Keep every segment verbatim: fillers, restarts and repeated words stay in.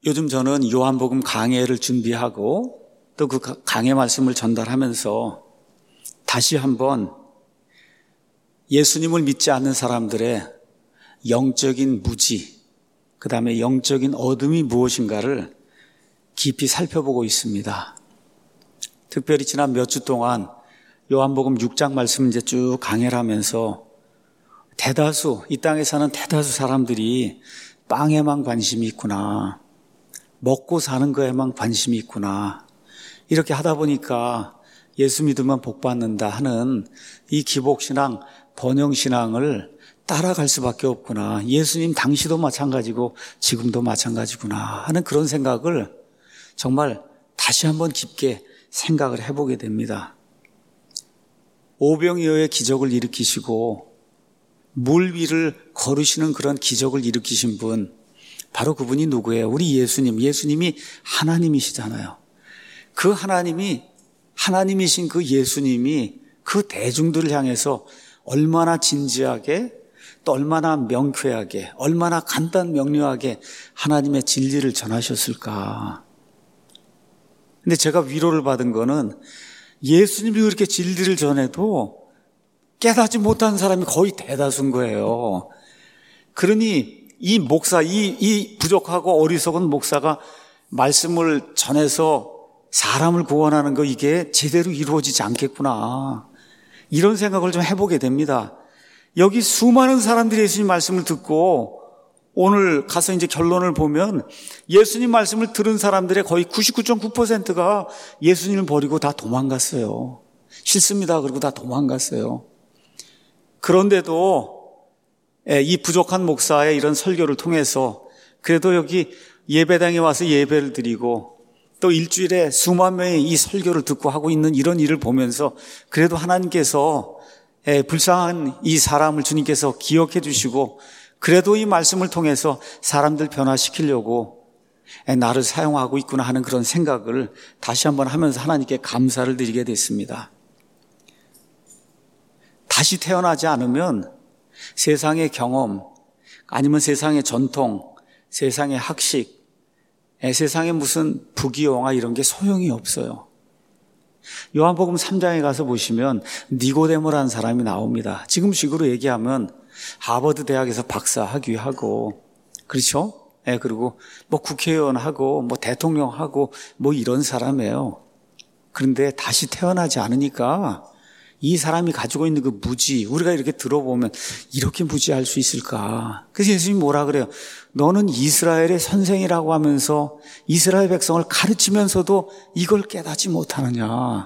요즘 저는 요한복음 강해를 준비하고 또 그 강해 말씀을 전달하면서 다시 한번 예수님을 믿지 않는 사람들의 영적인 무지, 그 다음에 영적인 어둠이 무엇인가를 깊이 살펴보고 있습니다. 특별히 지난 몇 주 동안 요한복음 육 장 말씀 이제 쭉 강해를 하면서 대다수, 이 땅에 사는 대다수 사람들이 빵에만 관심이 있구나, 먹고 사는 거에만 관심이 있구나, 이렇게 하다 보니까 예수 믿으면 복 받는다 하는 이 기복신앙, 번영신앙을 따라갈 수밖에 없구나, 예수님 당시도 마찬가지고 지금도 마찬가지구나 하는 그런 생각을 정말 다시 한번 깊게 생각을 해보게 됩니다. 오병이어의 기적을 일으키시고 물 위를 걸으시는 그런 기적을 일으키신 분, 바로 그분이 누구예요? 우리 예수님. 예수님이 하나님이시잖아요. 그 하나님이, 하나님이신 그 예수님이 그 대중들을 향해서 얼마나 진지하게, 또 얼마나 명쾌하게, 얼마나 간단 명료하게 하나님의 진리를 전하셨을까. 근데 제가 위로를 받은 거는 예수님이 그렇게 진리를 전해도 깨닫지 못한 사람이 거의 대다수인 거예요. 그러니 이 목사, 이, 이 부족하고 어리석은 목사가 말씀을 전해서 사람을 구원하는 거, 이게 제대로 이루어지지 않겠구나, 이런 생각을 좀 해보게 됩니다. 여기 수많은 사람들이 예수님 말씀을 듣고 오늘 가서 이제 결론을 보면 예수님 말씀을 들은 사람들의 거의 구십구 점 구 퍼센트가 예수님을 버리고 다 도망갔어요. 싫습니다. 그리고 다 도망갔어요. 그런데도 이 부족한 목사의 이런 설교를 통해서 그래도 여기 예배당에 와서 예배를 드리고 또 일주일에 수만 명이 이 설교를 듣고 하고 있는 이런 일을 보면서 그래도 하나님께서 불쌍한 이 사람을 주님께서 기억해 주시고 그래도 이 말씀을 통해서 사람들 변화시키려고 나를 사용하고 있구나 하는 그런 생각을 다시 한번 하면서 하나님께 감사를 드리게 됐습니다. 다시 태어나지 않으면 세상의 경험, 아니면 세상의 전통, 세상의 학식, 세상에 무슨 부귀영화 이런 게 소용이 없어요. 요한복음 삼 장에 가서 보시면 니고데모라는 사람이 나옵니다. 지금식으로 얘기하면 하버드 대학에서 박사 학위하고, 그렇죠? 예, 그리고 뭐 국회의원하고 뭐 대통령하고 뭐 이런 사람이에요. 그런데 다시 태어나지 않으니까 이 사람이 가지고 있는 그 무지, 우리가 이렇게 들어보면 이렇게 무지할 수 있을까? 그래서 예수님이 뭐라 그래요? 너는 이스라엘의 선생이라고 하면서 이스라엘 백성을 가르치면서도 이걸 깨닫지 못하느냐?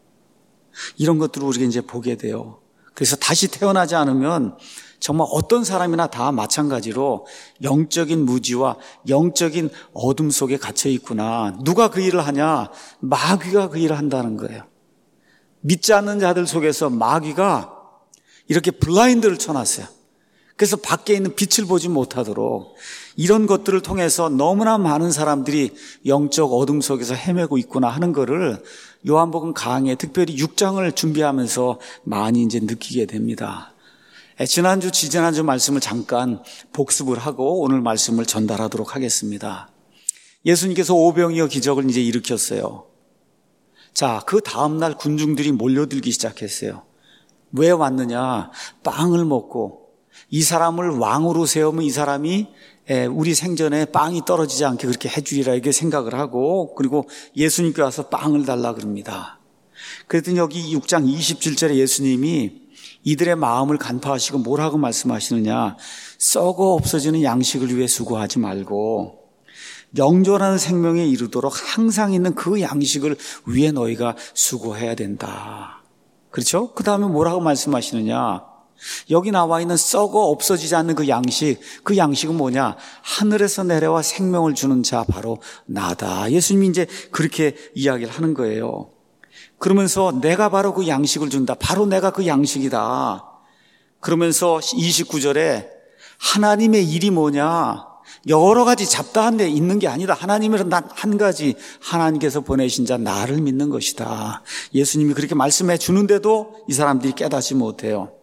이런 것들을 우리가 이제 보게 돼요. 그래서 다시 태어나지 않으면 정말 어떤 사람이나 다 마찬가지로 영적인 무지와 영적인 어둠 속에 갇혀 있구나. 누가 그 일을 하냐? 마귀가 그 일을 한다는 거예요. 믿지 않는 자들 속에서 마귀가 이렇게 블라인드를 쳐놨어요. 그래서 밖에 있는 빛을 보지 못하도록 이런 것들을 통해서 너무나 많은 사람들이 영적 어둠 속에서 헤매고 있구나 하는 거를 요한복음 강해, 특별히 육 장을 준비하면서 많이 이제 느끼게 됩니다. 지난주, 지지난주 말씀을 잠깐 복습을 하고 오늘 말씀을 전달하도록 하겠습니다. 예수님께서 오병이어 기적을 이제 일으켰어요. 자, 그 다음날 군중들이 몰려들기 시작했어요. 왜 왔느냐? 빵을 먹고 이 사람을 왕으로 세우면 이 사람이 우리 생전에 빵이 떨어지지 않게 그렇게 해주리라 이렇게 생각을 하고, 그리고 예수님께 와서 빵을 달라 그럽니다. 그랬더니 여기 육 장 이십칠 절에 예수님이 이들의 마음을 간파하시고 뭐라고 말씀하시느냐? 썩어 없어지는 양식을 위해 수고하지 말고 영존하는 생명에 이르도록 항상 있는 그 양식을 위해 너희가 수고해야 된다. 그렇죠? 그 다음에 뭐라고 말씀하시느냐? 여기 나와 있는 썩어 없어지지 않는 그 양식, 그 양식은 뭐냐? 하늘에서 내려와 생명을 주는 자 바로 나다. 예수님이 이제 그렇게 이야기를 하는 거예요. 그러면서 내가 바로 그 양식을 준다. 바로 내가 그 양식이다. 그러면서 이십구 절에 하나님의 일이 뭐냐? 여러 가지 잡다한 데 있는 게 아니다. 하나님은 단 한 가지, 하나님께서 보내신 자 나를 믿는 것이다. 예수님이 그렇게 말씀해 주는데도 이 사람들이 깨닫지 못해요.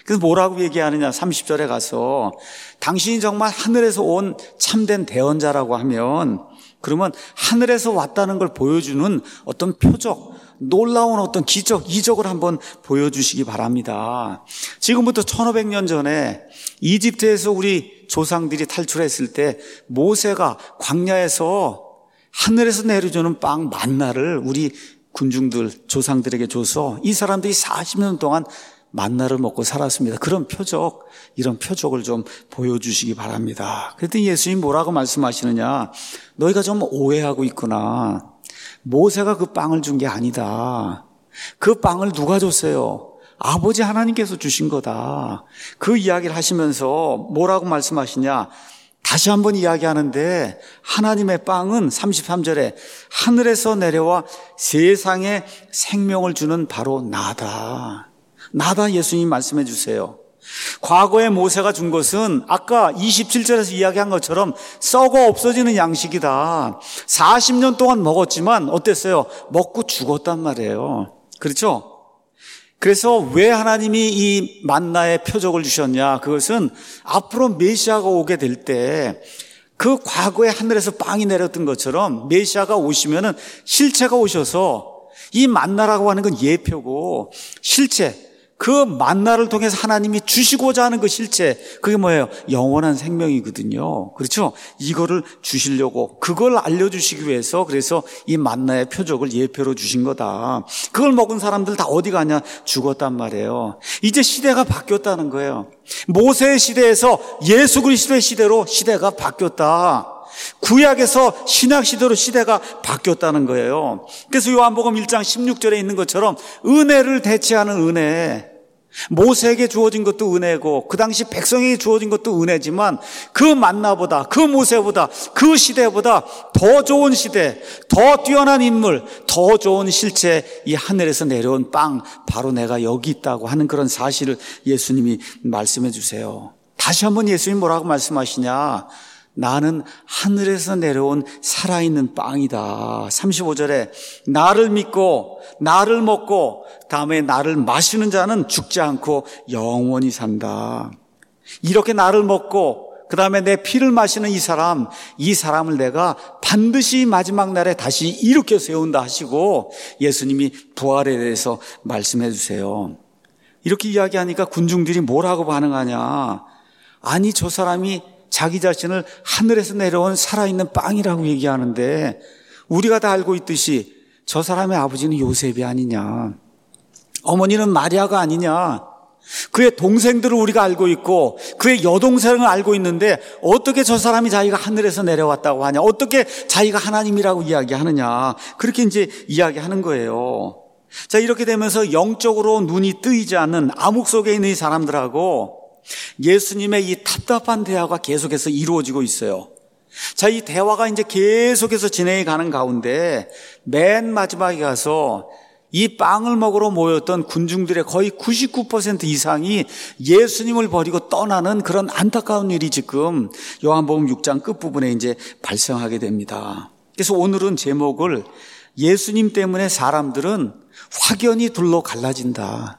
그래서 뭐라고 얘기하느냐, 삼십 절에 가서 당신이 정말 하늘에서 온 참된 대언자라고 하면, 그러면 하늘에서 왔다는 걸 보여주는 어떤 표적, 놀라운 어떤 기적, 이적을 한번 보여주시기 바랍니다. 지금부터 천오백 년 전에 이집트에서 우리 조상들이 탈출했을 때 모세가 광야에서 하늘에서 내려주는 빵 만나를 우리 군중들, 조상들에게 줘서 이 사람들이 사십 년 동안 만나를 먹고 살았습니다. 그런 표적, 이런 표적을 좀 보여주시기 바랍니다. 그랬더니 예수님 뭐라고 말씀하시느냐, 너희가 좀 오해하고 있구나. 모세가 그 빵을 준 게 아니다. 그 빵을 누가 줬어요? 아버지 하나님께서 주신 거다. 그 이야기를 하시면서 뭐라고 말씀하시냐, 다시 한번 이야기하는데, 하나님의 빵은 삼십삼 절에 하늘에서 내려와 세상에 생명을 주는 바로 나다. 나다. 예수님 말씀해 주세요. 과거에 모세가 준 것은 아까 이십칠 절에서 이야기한 것처럼 썩어 없어지는 양식이다. 사십 년 동안 먹었지만 어땠어요? 먹고 죽었단 말이에요. 그렇죠? 그래서 왜 하나님이 이 만나의 표적을 주셨냐? 그것은 앞으로 메시아가 오게 될 때 그 과거에 하늘에서 빵이 내렸던 것처럼 메시아가 오시면은 실체가 오셔서, 이 만나라고 하는 건 예표고 실체, 그 만나를 통해서 하나님이 주시고자 하는 그 실체, 그게 뭐예요? 영원한 생명이거든요. 그렇죠? 이거를 주시려고, 그걸 알려주시기 위해서 그래서 이 만나의 표적을 예표로 주신 거다. 그걸 먹은 사람들 다 어디 가냐? 죽었단 말이에요. 이제 시대가 바뀌었다는 거예요. 모세의 시대에서 예수 그리스도의 시대로 시대가 바뀌었다. 구약에서 신약 시대로 시대가 바뀌었다는 거예요. 그래서 요한복음 일 장 십육 절에 있는 것처럼 은혜를 대체하는 은혜, 모세에게 주어진 것도 은혜고 그 당시 백성에게 주어진 것도 은혜지만 그 만나보다, 그 모세보다, 그 시대보다 더 좋은 시대, 더 뛰어난 인물, 더 좋은 실체, 이 하늘에서 내려온 빵, 바로 내가 여기 있다고 하는 그런 사실을 예수님이 말씀해 주세요. 다시 한번 예수님 뭐라고 말씀하시냐, 나는 하늘에서 내려온 살아있는 빵이다. 삼십오 절에 나를 믿고 나를 먹고 다음에 나를 마시는 자는 죽지 않고 영원히 산다. 이렇게 나를 먹고 그 다음에 내 피를 마시는 이 사람, 이 사람을 내가 반드시 마지막 날에 다시 일으켜 세운다 하시고 예수님이 부활에 대해서 말씀해 주세요. 이렇게 이야기하니까 군중들이 뭐라고 반응하냐, 아니 저 사람이 자기 자신을 하늘에서 내려온 살아있는 빵이라고 얘기하는데 우리가 다 알고 있듯이 저 사람의 아버지는 요셉이 아니냐, 어머니는 마리아가 아니냐, 그의 동생들을 우리가 알고 있고 그의 여동생을 알고 있는데 어떻게 저 사람이 자기가 하늘에서 내려왔다고 하냐, 어떻게 자기가 하나님이라고 이야기하느냐, 그렇게 이제 이야기하는 거예요. 자, 이렇게 되면서 영적으로 눈이 뜨이지 않는 암흑 속에 있는 이 사람들하고 예수님의 이 답답한 대화가 계속해서 이루어지고 있어요. 자, 이 대화가 이제 계속해서 진행해 가는 가운데 맨 마지막에 가서 이 빵을 먹으러 모였던 군중들의 거의 구십구 퍼센트 이상이 예수님을 버리고 떠나는 그런 안타까운 일이 지금 요한복음 육 장 끝부분에 이제 발생하게 됩니다. 그래서 오늘은 제목을 예수님 때문에 사람들은 확연히 둘로 갈라진다.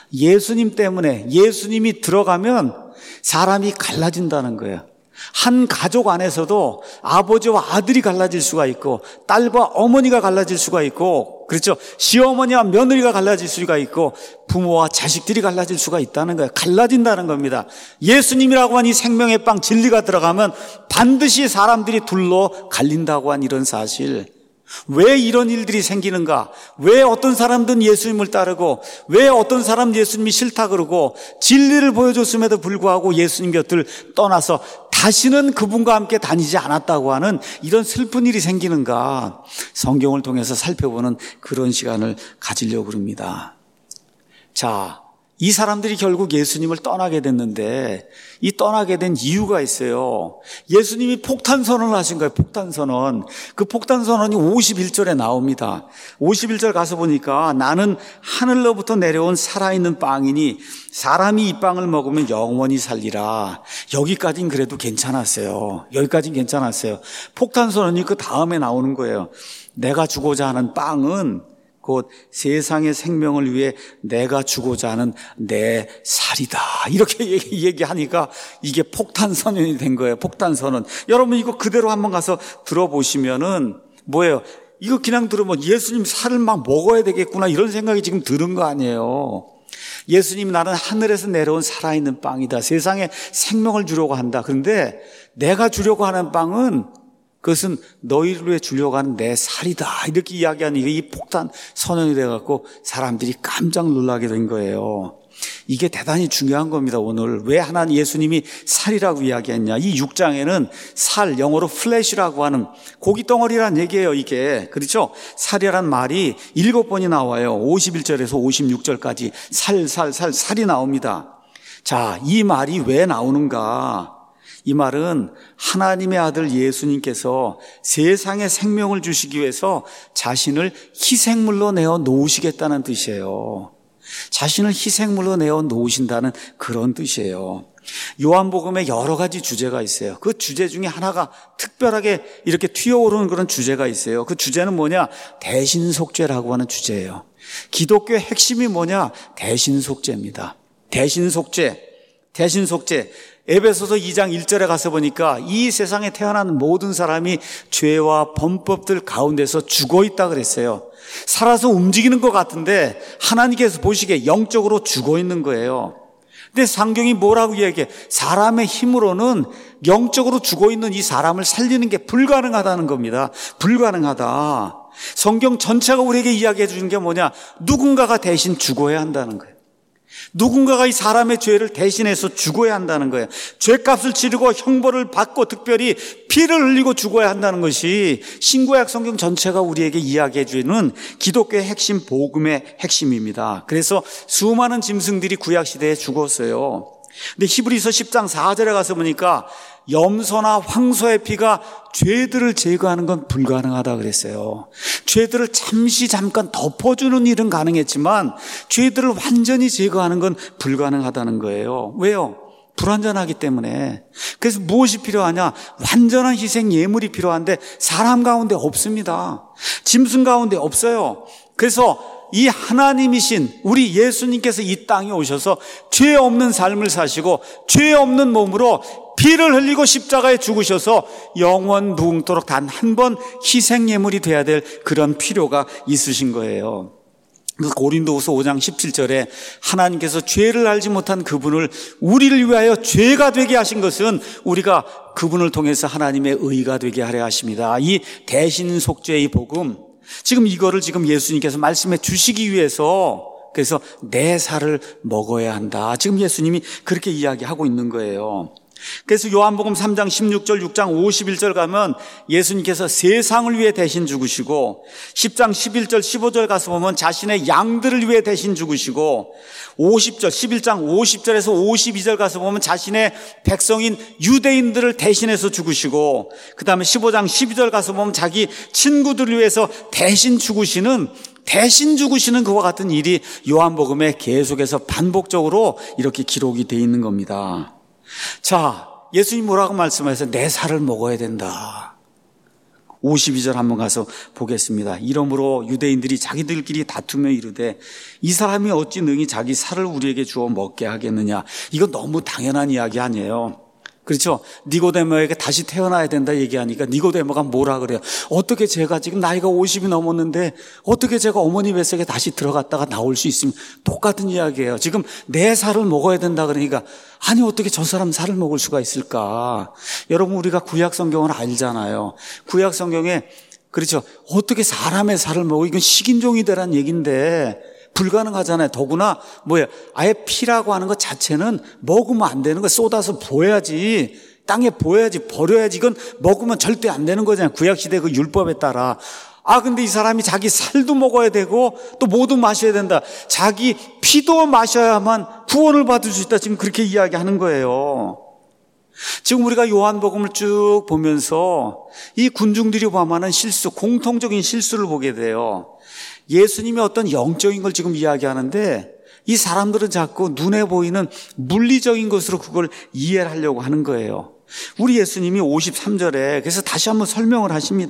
예수님 때문에, 예수님이 들어가면 사람이 갈라진다는 거예요. 한 가족 안에서도 아버지와 아들이 갈라질 수가 있고 딸과 어머니가 갈라질 수가 있고, 그렇죠, 시어머니와 며느리가 갈라질 수가 있고 부모와 자식들이 갈라질 수가 있다는 거예요. 갈라진다는 겁니다. 예수님이라고 한 이 생명의 빵 진리가 들어가면 반드시 사람들이 둘로 갈린다고 한 이런 사실, 왜 이런 일들이 생기는가, 왜 어떤 사람들은 예수님을 따르고 왜 어떤 사람 예수님이 싫다 그러고 진리를 보여줬음에도 불구하고 예수님 곁을 떠나서 다시는 그분과 함께 다니지 않았다고 하는 이런 슬픈 일이 생기는가, 성경을 통해서 살펴보는 그런 시간을 가지려고 합니다. 자, 이 사람들이 결국 예수님을 떠나게 됐는데 이 떠나게 된 이유가 있어요. 예수님이 폭탄선언을 하신 거예요. 폭탄선언. 그 폭탄선언이 오십일 절에 나옵니다. 오십일 절 가서 보니까 나는 하늘로부터 내려온 살아있는 빵이니 사람이 이 빵을 먹으면 영원히 살리라. 여기까지는 그래도 괜찮았어요. 여기까지는 괜찮았어요. 폭탄선언이 그 다음에 나오는 거예요. 내가 주고자 하는 빵은 곧 세상의 생명을 위해 내가 주고자 하는 내 살이다. 이렇게 얘기하니까 이게 폭탄선언이 된 거예요. 폭탄선언. 여러분 이거 그대로 한번 가서 들어보시면은 뭐예요? 이거 그냥 들으면 예수님 살을 막 먹어야 되겠구나 이런 생각이 지금 드는 거 아니에요. 예수님 나는 하늘에서 내려온 살아있는 빵이다. 세상에 생명을 주려고 한다. 그런데 내가 주려고 하는 빵은 그것은 너희를 위해 주려고 하는 내 살이다. 이렇게 이야기하는 이 폭탄 선언이 돼갖고 사람들이 깜짝 놀라게 된 거예요. 이게 대단히 중요한 겁니다. 오늘 왜 하나님 예수님이 살이라고 이야기했냐. 이 육 장에는 살, 영어로 플래시라고 하는 고깃덩어리란 얘기예요. 이게 그렇죠? 살이란 말이 일곱 번이 나와요. 오십일 절에서 오십육 절까지 살, 살, 살, 살이 나옵니다. 자, 이 말이 왜 나오는가? 이 말은 하나님의 아들 예수님께서 세상에 생명을 주시기 위해서 자신을 희생물로 내어 놓으시겠다는 뜻이에요. 자신을 희생물로 내어 놓으신다는 그런 뜻이에요. 요한복음에 여러 가지 주제가 있어요. 그 주제 중에 하나가 특별하게 이렇게 튀어오르는 그런 주제가 있어요. 그 주제는 뭐냐? 대신속죄라고 하는 주제예요. 기독교의 핵심이 뭐냐? 대신속죄입니다. 대신속죄, 대신속죄. 에베소서 이 장 일 절에 가서 보니까 이 세상에 태어난 모든 사람이 죄와 범법들 가운데서 죽어 있다 그랬어요. 살아서 움직이는 것 같은데 하나님께서 보시기에 영적으로 죽어 있는 거예요. 근데 성경이 뭐라고 이야기해? 사람의 힘으로는 영적으로 죽어 있는 이 사람을 살리는 게 불가능하다는 겁니다. 불가능하다. 성경 전체가 우리에게 이야기해 주는 게 뭐냐? 누군가가 대신 죽어야 한다는 거예요. 누군가가 이 사람의 죄를 대신해서 죽어야 한다는 거예요. 죄값을 치르고 형벌을 받고 특별히 피를 흘리고 죽어야 한다는 것이 신구약 성경 전체가 우리에게 이야기해 주는 기독교의 핵심, 복음의 핵심입니다. 그래서 수많은 짐승들이 구약 시대에 죽었어요. 근데 히브리서 십 장 사 절에 가서 보니까 염소나 황소의 피가 죄들을 제거하는 건 불가능하다 그랬어요. 죄들을 잠시 잠깐 덮어주는 일은 가능했지만 죄들을 완전히 제거하는 건 불가능하다는 거예요. 왜요? 불완전하기 때문에. 그래서 무엇이 필요하냐? 완전한 희생 예물이 필요한데 사람 가운데 없습니다. 짐승 가운데 없어요. 그래서 이 하나님이신 우리 예수님께서 이 땅에 오셔서 죄 없는 삶을 사시고 죄 없는 몸으로 피를 흘리고 십자가에 죽으셔서 영원 무궁토록 단 한 번 희생 예물이 돼야 될 그런 필요가 있으신 거예요. 고린도후서 오 장 십칠 절에 하나님께서 죄를 알지 못한 그분을 우리를 위하여 죄가 되게 하신 것은 우리가 그분을 통해서 하나님의 의가 되게 하려 하십니다. 이 대신 속죄의 복음, 지금 이거를 지금 예수님께서 말씀해 주시기 위해서 그래서 내 살을 먹어야 한다. 지금 예수님이 그렇게 이야기하고 있는 거예요. 그래서 요한복음 삼 장 십육 절, 육 장 오십일 절 가면 예수님께서 세상을 위해 대신 죽으시고 십 장 십일 절, 십오 절 가서 보면 자신의 양들을 위해 대신 죽으시고 오십 절, 십일 장 오십 절에서 오십이 절 가서 보면 자신의 백성인 유대인들을 대신해서 죽으시고 그 다음에 십오 장 십이 절 가서 보면 자기 친구들을 위해서 대신 죽으시는 대신 죽으시는 그와 같은 일이 요한복음에 계속해서 반복적으로 이렇게 기록이 되어 있는 겁니다. 자, 예수님 뭐라고 말씀하셨어요? 내 살을 먹어야 된다. 오십이 절 한번 가서 보겠습니다. 이러므로 유대인들이 자기들끼리 다투며 이르되 이 사람이 어찌 능히 자기 살을 우리에게 주어 먹게 하겠느냐. 이거 너무 당연한 이야기 아니에요. 그렇죠? 니고데모에게 다시 태어나야 된다 얘기하니까 니고데모가 뭐라 그래요? 어떻게 제가 지금 나이가 오십이 넘었는데 어떻게 제가 어머니 뱃속에 다시 들어갔다가 나올 수 있으면 똑같은 이야기예요. 지금 내 살을 먹어야 된다 그러니까 아니 어떻게 저 사람 살을 먹을 수가 있을까? 여러분 우리가 구약 성경을 알잖아요. 구약 성경에 그렇죠? 어떻게 사람의 살을 먹어? 이건 식인종이 되란 얘기인데 불가능하잖아요. 더구나 뭐야 아예 피라고 하는 것 자체는 먹으면 안 되는 거야. 쏟아서 보여야지. 땅에 보여야지. 버려야지. 이건 먹으면 절대 안 되는 거잖아요. 구약시대 그 율법에 따라. 아 근데 이 사람이 자기 살도 먹어야 되고 또 뭐도 마셔야 된다. 자기 피도 마셔야만 구원을 받을 수 있다. 지금 그렇게 이야기하는 거예요. 지금 우리가 요한복음을 쭉 보면서 이 군중들이 범하는 실수, 공통적인 실수를 보게 돼요. 예수님이 어떤 영적인 걸 지금 이야기하는데 이 사람들은 자꾸 눈에 보이는 물리적인 것으로 그걸 이해를 하려고 하는 거예요. 우리 예수님이 오십삼 절에 그래서 다시 한번 설명을 하십니다.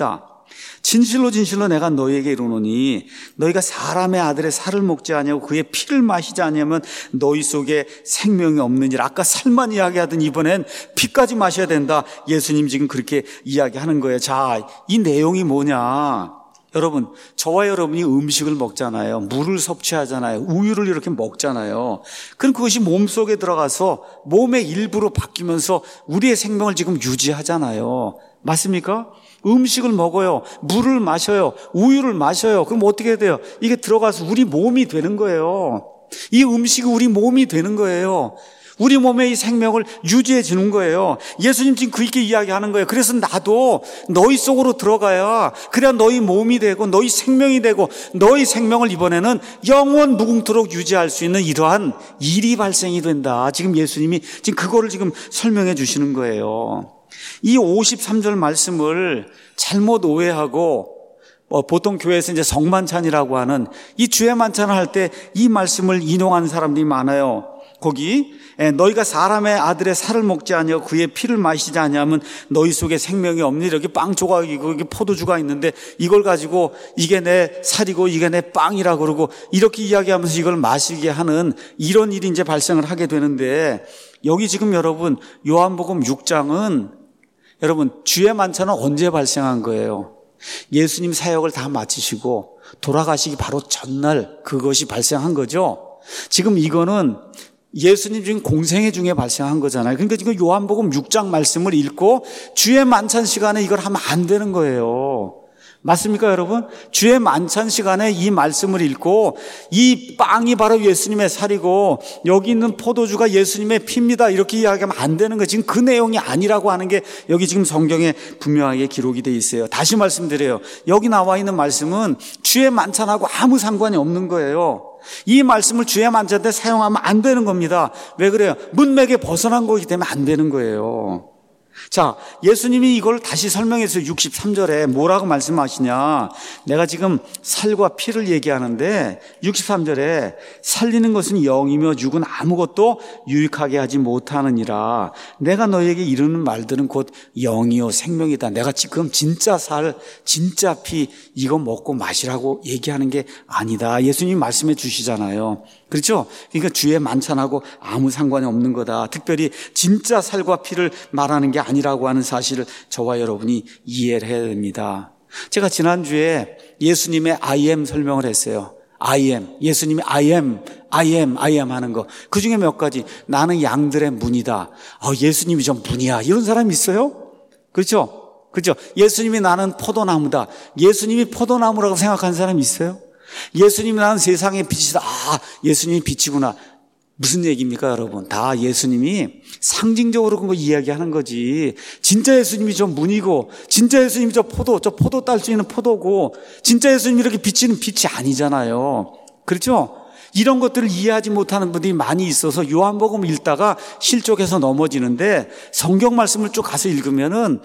진실로 진실로 내가 너희에게 이르노니 너희가 사람의 아들의 살을 먹지 아니하고 그의 피를 마시지 아니하면 너희 속에 생명이 없느니라. 아까 살만 이야기하던 이번엔 피까지 마셔야 된다. 예수님 지금 그렇게 이야기하는 거예요. 자, 이 내용이 뭐냐? 여러분, 저와 여러분이 음식을 먹잖아요. 물을 섭취하잖아요. 우유를 이렇게 먹잖아요. 그럼 그것이 몸속에 들어가서 몸의 일부로 바뀌면서 우리의 생명을 지금 유지하잖아요. 맞습니까? 음식을 먹어요. 물을 마셔요. 우유를 마셔요. 그럼 어떻게 돼요? 이게 들어가서 우리 몸이 되는 거예요. 이 음식이 우리 몸이 되는 거예요. 우리 몸의 이 생명을 유지해 주는 거예요. 예수님 지금 그렇게 이야기하는 거예요. 그래서 나도 너희 속으로 들어가야 그래야 너희 몸이 되고 너희 생명이 되고 너희 생명을 이번에는 영원 무궁토록 유지할 수 있는 이러한 일이 발생이 된다. 지금 예수님이 지금 그거를 지금 설명해 주시는 거예요. 이 오십삼 절 말씀을 잘못 오해하고 뭐 보통 교회에서 이제 성만찬이라고 하는 이 주의 만찬을 할 때 이 말씀을 인용하는 사람들이 많아요. 거기 너희가 사람의 아들의 살을 먹지 아니하고 그의 피를 마시지 아니하면 너희 속에 생명이 없니? 이렇게 빵 조각이고 이게 포도주가 있는데 이걸 가지고 이게 내 살이고 이게 내 빵이라 그러고 이렇게 이야기하면서 이걸 마시게 하는 이런 일이 이제 발생을 하게 되는데 여기 지금 여러분 요한복음 육 장은 여러분 주의 만찬은 언제 발생한 거예요? 예수님 사역을 다 마치시고 돌아가시기 바로 전날 그것이 발생한 거죠. 지금 이거는 예수님 지금 공생애 중에 발생한 거잖아요. 그러니까 지금 요한복음 육 장 말씀을 읽고 주의 만찬 시간에 이걸 하면 안 되는 거예요. 맞습니까, 여러분? 주의 만찬 시간에 이 말씀을 읽고 이 빵이 바로 예수님의 살이고 여기 있는 포도주가 예수님의 피입니다. 이렇게 이야기하면 안 되는 거예요. 지금 그 내용이 아니라고 하는 게 여기 지금 성경에 분명하게 기록이 돼 있어요. 다시 말씀드려요. 여기 나와 있는 말씀은 주의 만찬하고 아무 상관이 없는 거예요. 이 말씀을 주의 만찬 때 사용하면 안 되는 겁니다. 왜 그래요? 문맥에 벗어난 거기 때문에 안 되는 거예요. 자, 예수님이 이걸 다시 설명해서 육십삼 절에 뭐라고 말씀하시냐? 내가 지금 살과 피를 얘기하는데 육십삼 절에 살리는 것은 영이며 육은 아무것도 유익하게 하지 못하느니라. 내가 너에게 이르는 말들은 곧 영이요 생명이다. 내가 지금 진짜 살, 진짜 피 이거 먹고 마시라고 얘기하는 게 아니다. 예수님이 말씀해 주시잖아요. 그렇죠? 그러니까 주의 만찬하고 아무 상관이 없는 거다. 특별히 진짜 살과 피를 말하는 게 아니라고 하는 사실을 저와 여러분이 이해를 해야 됩니다. 제가 지난주에 예수님의 I am 설명을 했어요. I am. 예수님이 I am, I am, I am 하는 거. 그 중에 몇 가지. 나는 양들의 문이다. 어, 예수님이 좀 문이야. 이런 사람이 있어요? 그렇죠? 그렇죠? 예수님이 나는 포도나무다. 예수님이 포도나무라고 생각하는 사람이 있어요? 예수님이 나는 세상의 빛이다. 아, 예수님이 빛이구나. 무슨 얘기입니까, 여러분? 다 예수님이 상징적으로 그런 거 이야기하는 거지. 진짜 예수님이 저 문이고, 진짜 예수님이 저 포도, 저 포도 딸 수 있는 포도고, 진짜 예수님이 이렇게 비치는 빛이 아니잖아요. 그렇죠? 이런 것들을 이해하지 못하는 분들이 많이 있어서 요한복음 읽다가 실족해서 넘어지는데 성경 말씀을 쭉 가서 읽으면은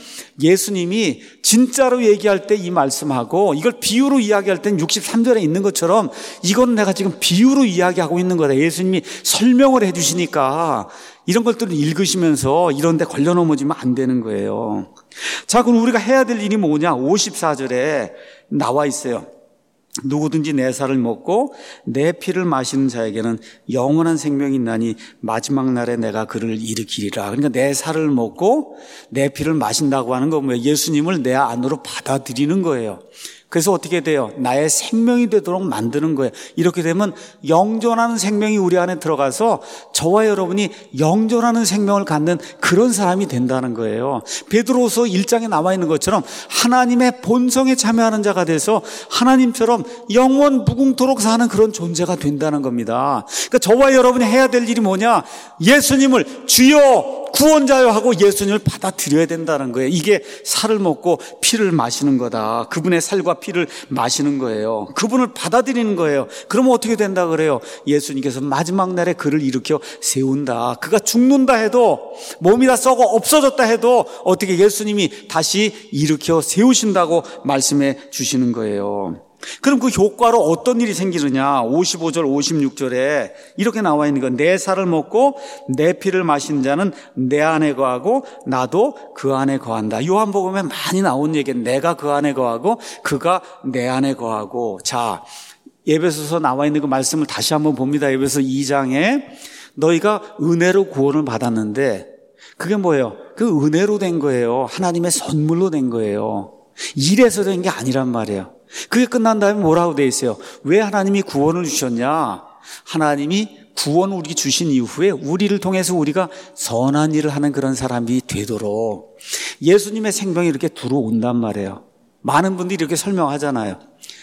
예수님이 진짜로 얘기할 때 이 말씀하고 이걸 비유로 이야기할 때는 육십삼 절에 있는 것처럼 이건 내가 지금 비유로 이야기하고 있는 거다. 예수님이 설명을 해 주시니까 이런 것들을 읽으시면서 이런 데 걸려 넘어지면 안 되는 거예요. 자, 그럼 우리가 해야 될 일이 뭐냐? 오십사 절에 나와 있어요. 누구든지 내 살을 먹고 내 피를 마시는 자에게는 영원한 생명이 있나니 마지막 날에 내가 그를 일으키리라. 그러니까 내 살을 먹고 내 피를 마신다고 하는 건 뭐예요? 예수님을 내 안으로 받아들이는 거예요. 그래서 어떻게 돼요? 나의 생명이 되도록 만드는 거예요. 이렇게 되면 영존하는 생명이 우리 안에 들어가서 저와 여러분이 영존하는 생명을 갖는 그런 사람이 된다는 거예요. 베드로서 일 장에 나와 있는 것처럼 하나님의 본성에 참여하는 자가 돼서 하나님처럼 영원 무궁토록 사는 그런 존재가 된다는 겁니다. 그러니까 저와 여러분이 해야 될 일이 뭐냐? 예수님을 주여 구원자여 하고 예수님을 받아들여야 된다는 거예요. 이게 살을 먹고 피를 마시는 거다. 그분의 살과 피를 마시는 거예요. 그분을 받아들이는 거예요. 그러면 어떻게 된다 그래요? 예수님께서 마지막 날에 그를 일으켜 세운다. 그가 죽는다 해도 몸이 다 썩어 없어졌다 해도 어떻게 예수님이 다시 일으켜 세우신다고 말씀해 주시는 거예요. 그럼 그 효과로 어떤 일이 생기느냐? 오십오 절, 오십육 절에 이렇게 나와 있는 건 내 살을 먹고 내 피를 마시는 자는 내 안에 거하고 나도 그 안에 거한다. 요한복음에 많이 나온 얘기예요. 내가 그 안에 거하고 그가 내 안에 거하고. 자, 에베소서 나와 있는 그 말씀을 다시 한번 봅니다. 에베소 이 장에 너희가 은혜로 구원을 받았는데 그게 뭐예요? 그 은혜로 된 거예요. 하나님의 선물로 된 거예요. 일해서 된 게 아니란 말이에요. 그게 끝난 다음에 뭐라고 돼 있어요? 왜 하나님이 구원을 주셨냐? 하나님이 구원을 우리에게 주신 이후에 우리를 통해서 우리가 선한 일을 하는 그런 사람이 되도록 예수님의 생명이 이렇게 들어온단 말이에요. 많은 분들이 이렇게 설명하잖아요.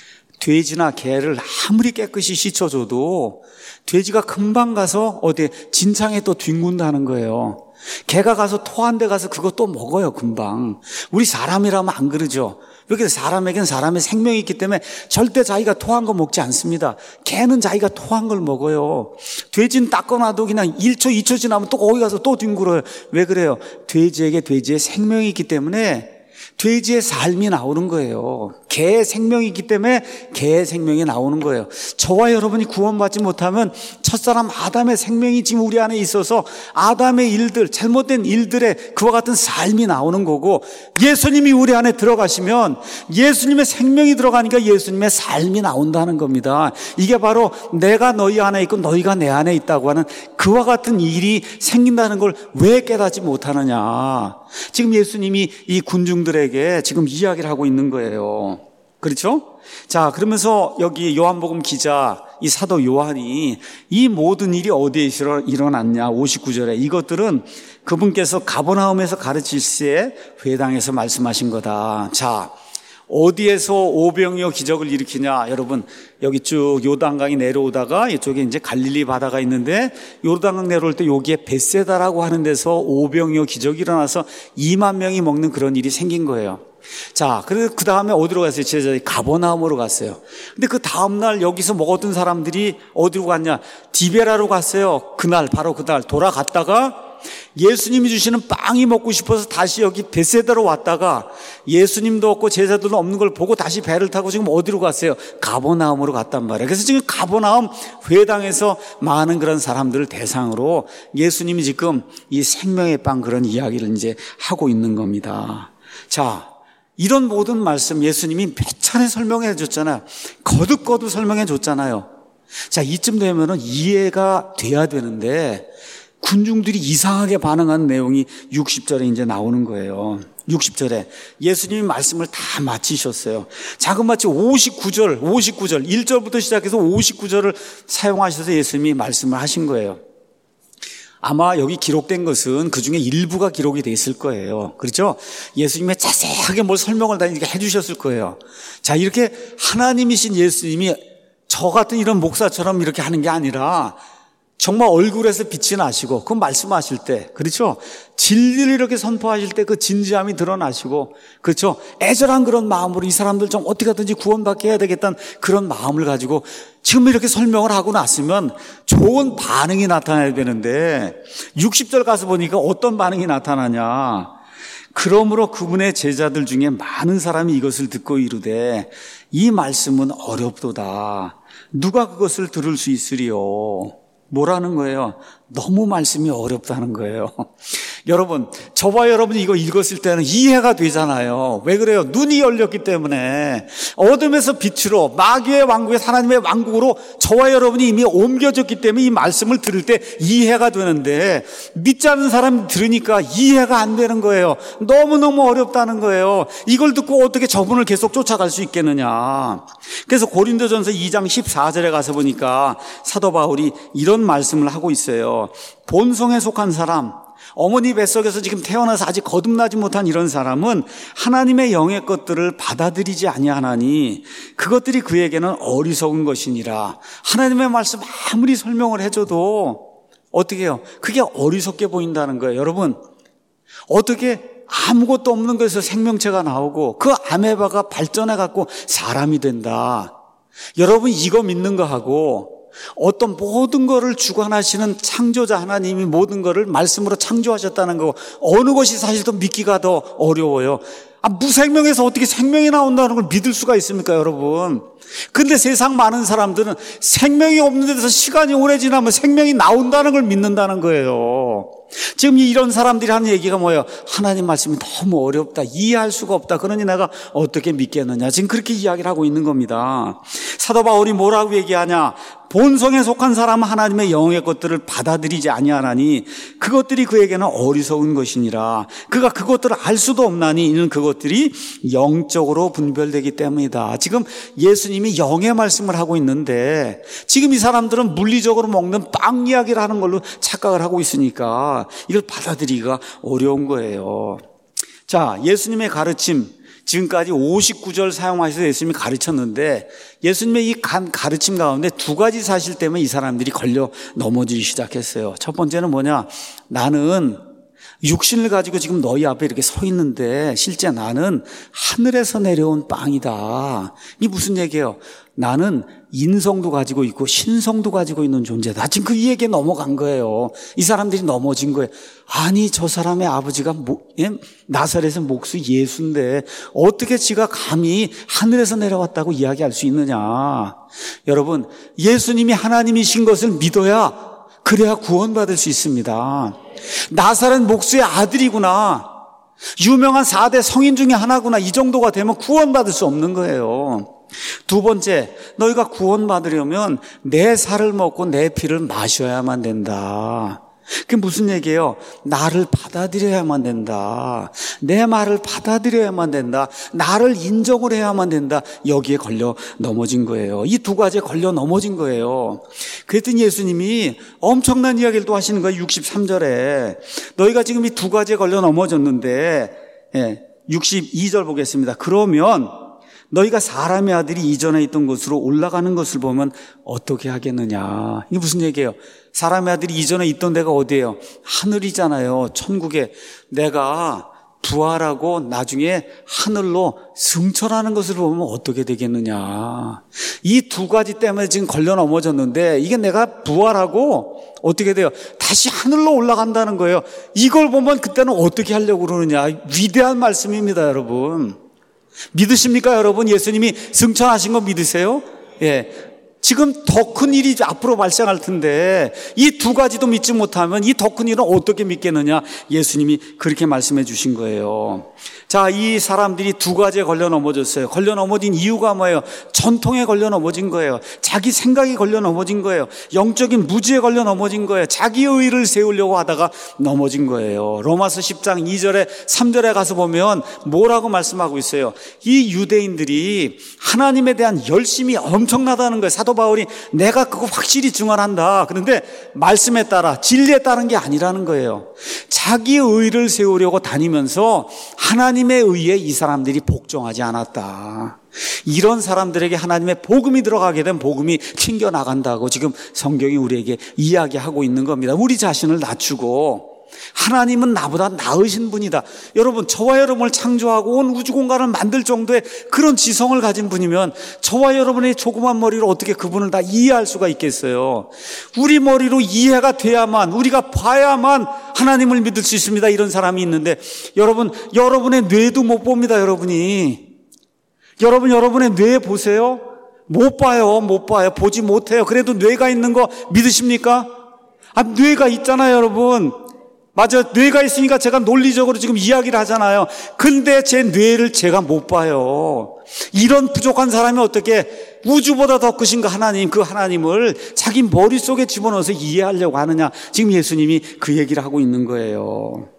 돼지나 개를 아무리 깨끗이 씻어줘도 돼지가 금방 가서 어디 진창에 또 뒹군다는 거예요. 개가 가서 토한 데 가서 그거 또 먹어요, 금방. 우리 사람이라면 안 그러죠. 이렇게 사람에겐 사람의 생명이 있기 때문에 절대 자기가 토한 거 먹지 않습니다. 개는 자기가 토한 걸 먹어요. 돼지는 닦아놔도 그냥 일 초, 이 초 지나면 또 거기 가서 또 뒹굴어요. 왜 그래요? 돼지에게 돼지의 생명이 있기 때문에 돼지의 삶이 나오는 거예요. 개의 생명이 있기 때문에 개의 생명이 나오는 거예요. 저와 여러분이 구원받지 못하면 첫사람 아담의 생명이 지금 우리 안에 있어서 아담의 일들, 잘못된 일들에 그와 같은 삶이 나오는 거고, 예수님이 우리 안에 들어가시면 예수님의 생명이 들어가니까 예수님의 삶이 나온다는 겁니다. 이게 바로 내가 너희 안에 있고 너희가 내 안에 있다고 하는 그와 같은 일이 생긴다는 걸 왜 깨닫지 못하느냐. 지금 예수님이 이 군중들에게 지금 이야기를 하고 있는 거예요. 그렇죠? 자, 그러면서 여기 요한복음 기자, 이 사도 요한이 이 모든 일이 어디에 일어났냐? 오십구 절에 이것들은 그분께서 가버나움에서 가르칠 시에 회당에서 말씀하신 거다. 자, 어디에서 오병이어 기적을 일으키냐? 여러분, 여기 쭉 요단강이 내려오다가 이쪽에 이제 갈릴리 바다가 있는데 요단강 내려올 때 여기에 벳세다라고 하는 데서 오병이어 기적이 일어나서 이만 명이 먹는 그런 일이 생긴 거예요. 자, 그래서 그 다음에 어디로 갔어요? 제자들이 가버나움으로 갔어요. 근데 그 다음날 여기서 먹었던 사람들이 어디로 갔냐? 디베라로 갔어요. 그날, 바로 그날 돌아갔다가 예수님이 주시는 빵이 먹고 싶어서 다시 여기 벳세다로 왔다가 예수님도 없고 제자들도 없는 걸 보고 다시 배를 타고 지금 어디로 갔어요? 가버나움으로 갔단 말이에요. 그래서 지금 가버나움 회당에서 많은 그런 사람들을 대상으로 예수님이 지금 이 생명의 빵 그런 이야기를 이제 하고 있는 겁니다. 자, 이런 모든 말씀 예수님이 몇 차례 설명해 줬잖아요. 거듭거듭 설명해 줬잖아요. 자, 이쯤 되면은 이해가 돼야 되는데 군중들이 이상하게 반응한 내용이 육십 절에 이제 나오는 거예요. 육십 절에 예수님이 말씀을 다 마치셨어요. 자그마치 오십구 절, 오십구 절, 일 절부터 시작해서 오십구 절을 사용하셔서 예수님이 말씀을 하신 거예요. 아마 여기 기록된 것은 그 중에 일부가 기록이 돼 있을 거예요. 그렇죠? 예수님의 자세하게 뭘 설명을 다 해 주셨을 거예요. 자, 이렇게 하나님이신 예수님이 저 같은 이런 목사처럼 이렇게 하는 게 아니라 정말 얼굴에서 빛이 나시고 그 말씀하실 때, 그렇죠? 진리를 이렇게 선포하실 때 그 진지함이 드러나시고, 그렇죠? 애절한 그런 마음으로 이 사람들 좀 어떻게 하든지 구원받게 해야 되겠다는 그런 마음을 가지고 지금 이렇게 설명을 하고 났으면 좋은 반응이 나타나야 되는데 육십 절 가서 보니까 어떤 반응이 나타나냐? 그러므로 그분의 제자들 중에 많은 사람이 이것을 듣고 이르되 이 말씀은 어렵도다. 누가 그것을 들을 수 있으리요? 뭐라는 거예요? 너무 말씀이 어렵다는 거예요. 여러분, 저와 여러분이 이거 읽었을 때는 이해가 되잖아요. 왜 그래요? 눈이 열렸기 때문에 어둠에서 빛으로 마귀의 왕국에서 하나님의 왕국으로 저와 여러분이 이미 옮겨졌기 때문에 이 말씀을 들을 때 이해가 되는데 믿지 않는 사람이 들으니까 이해가 안 되는 거예요. 너무너무 어렵다는 거예요. 이걸 듣고 어떻게 저분을 계속 쫓아갈 수 있겠느냐. 그래서 고린도전서 이 장 십사 절에 가서 보니까 사도 바울이 이런 말씀을 하고 있어요. 본성에 속한 사람, 어머니 뱃속에서 지금 태어나서 아직 거듭나지 못한 이런 사람은 하나님의 영의 것들을 받아들이지 아니하나니 그것들이 그에게는 어리석은 것이니라. 하나님의 말씀 아무리 설명을 해줘도 어떻게 해요? 그게 어리석게 보인다는 거예요. 여러분, 어떻게 아무것도 없는 것에서 생명체가 나오고 그 아메바가 발전해갖고 사람이 된다. 여러분, 이거 믿는 거하고 어떤 모든 것을 주관하시는 창조자 하나님이 모든 것을 말씀으로 창조하셨다는 거, 어느 것이 사실 더 믿기가 더 어려워요. 아, 무생명에서 어떻게 생명이 나온다는 걸 믿을 수가 있습니까, 여러분? 근데 세상 많은 사람들은 생명이 없는 데서 시간이 오래 지나면 생명이 나온다는 걸 믿는다는 거예요. 지금 이런 사람들이 하는 얘기가 뭐예요? 하나님 말씀이 너무 어렵다, 이해할 수가 없다, 그러니 내가 어떻게 믿겠느냐, 지금 그렇게 이야기를 하고 있는 겁니다. 사도 바울이 뭐라고 얘기하냐? 본성에 속한 사람은 하나님의 영의 것들을 받아들이지 아니하나니 그것들이 그에게는 어리석은 것이니라. 그가 그것들을 알 수도 없나니 이는 그것들이 영적으로 분별되기 때문이다. 지금 예수님이 영의 말씀을 하고 있는데 지금 이 사람들은 물리적으로 먹는 빵 이야기를 하는 걸로 착각을 하고 있으니까 이걸 받아들이기가 어려운 거예요. 자, 예수님의 가르침, 지금까지 오십구 절 사용하셔서 예수님이 가르쳤는데 예수님의 이 가르침 가운데 두 가지 사실 때문에 이 사람들이 걸려 넘어지기 시작했어요. 첫 번째는 뭐냐? 나는 육신을 가지고 지금 너희 앞에 이렇게 서 있는데 실제 나는 하늘에서 내려온 빵이다. 이게 무슨 얘기예요? 나는 인성도 가지고 있고 신성도 가지고 있는 존재다. 지금 그 얘기에 넘어간 거예요. 이 사람들이 넘어진 거예요. 아니, 저 사람의 아버지가 모, 예? 나사렛의 목수 예수인데 어떻게 지가 감히 하늘에서 내려왔다고 이야기할 수 있느냐. 여러분, 예수님이 하나님이신 것을 믿어야 그래야 구원받을 수 있습니다. 나사렛 목수의 아들이구나, 유명한 사 대 성인 중에 하나구나, 이 정도가 되면 구원받을 수 없는 거예요. 두 번째, 너희가 구원받으려면 내 살을 먹고 내 피를 마셔야만 된다. 그게 무슨 얘기예요? 나를 받아들여야만 된다. 내 말을 받아들여야만 된다. 나를 인정을 해야만 된다. 여기에 걸려 넘어진 거예요. 이 두 가지에 걸려 넘어진 거예요. 그랬더니 예수님이 엄청난 이야기를 또 하시는 거예요. 육십삼 절에 너희가 지금 이 두 가지에 걸려 넘어졌는데, 예, 육십이 절 보겠습니다. 그러면 너희가 사람의 아들이 이전에 있던 곳으로 올라가는 것을 보면 어떻게 하겠느냐. 이게 무슨 얘기예요? 사람의 아들이 이전에 있던 데가 어디예요? 하늘이잖아요. 천국에. 내가 부활하고 나중에 하늘로 승천하는 것을 보면 어떻게 되겠느냐. 이 두 가지 때문에 지금 걸려 넘어졌는데 이게 내가 부활하고 어떻게 돼요? 다시 하늘로 올라간다는 거예요. 이걸 보면 그때는 어떻게 하려고 그러느냐. 위대한 말씀입니다, 여러분. 믿으십니까, 여러분? 예수님이 승천하신 거 믿으세요? 예. 지금 더 큰 일이 앞으로 발생할 텐데 이 두 가지도 믿지 못하면 이 더 큰 일은 어떻게 믿겠느냐. 예수님이 그렇게 말씀해 주신 거예요. 자, 이 사람들이 두 가지에 걸려 넘어졌어요. 걸려 넘어진 이유가 뭐예요? 전통에 걸려 넘어진 거예요. 자기 생각에 걸려 넘어진 거예요. 영적인 무지에 걸려 넘어진 거예요. 자기의 의를 세우려고 하다가 넘어진 거예요. 로마서 십 장 이 절에 삼 절에 가서 보면 뭐라고 말씀하고 있어요? 이 유대인들이 하나님에 대한 열심이 엄청나다는 거예요. 사도 바울이 내가 그거 확실히 증언한다. 그런데 말씀에 따라 진리에 따른 게 아니라는 거예요. 자기의 의를 세우려고 다니면서 하나님에 의해 이 사람들이 복종하지 않았다. 이런 사람들에게 하나님의 복음이 들어가게 되면 복음이 튕겨나간다고 지금 성경이 우리에게 이야기하고 있는 겁니다. 우리 자신을 낮추고 하나님은 나보다 나으신 분이다. 여러분, 저와 여러분을 창조하고 온 우주 공간을 만들 정도의 그런 지성을 가진 분이면 저와 여러분의 조그만 머리로 어떻게 그분을 다 이해할 수가 있겠어요? 우리 머리로 이해가 돼야만, 우리가 봐야만 하나님을 믿을 수 있습니다. 이런 사람이 있는데 여러분, 여러분의 뇌도 못 봅니다. 여러분이 여러분 여러분의 뇌 보세요. 못 봐요. 못 봐요. 보지 못해요. 그래도 뇌가 있는 거 믿으십니까? 아, 뇌가 있잖아요, 여러분. 맞아, 뇌가 있으니까 제가 논리적으로 지금 이야기를 하잖아요. 근데 제 뇌를 제가 못 봐요. 이런 부족한 사람이 어떻게 우주보다 더 크신 그 하나님, 그 하나님을 자기 머릿속에 집어넣어서 이해하려고 하느냐. 지금 예수님이 그 얘기를 하고 있는 거예요.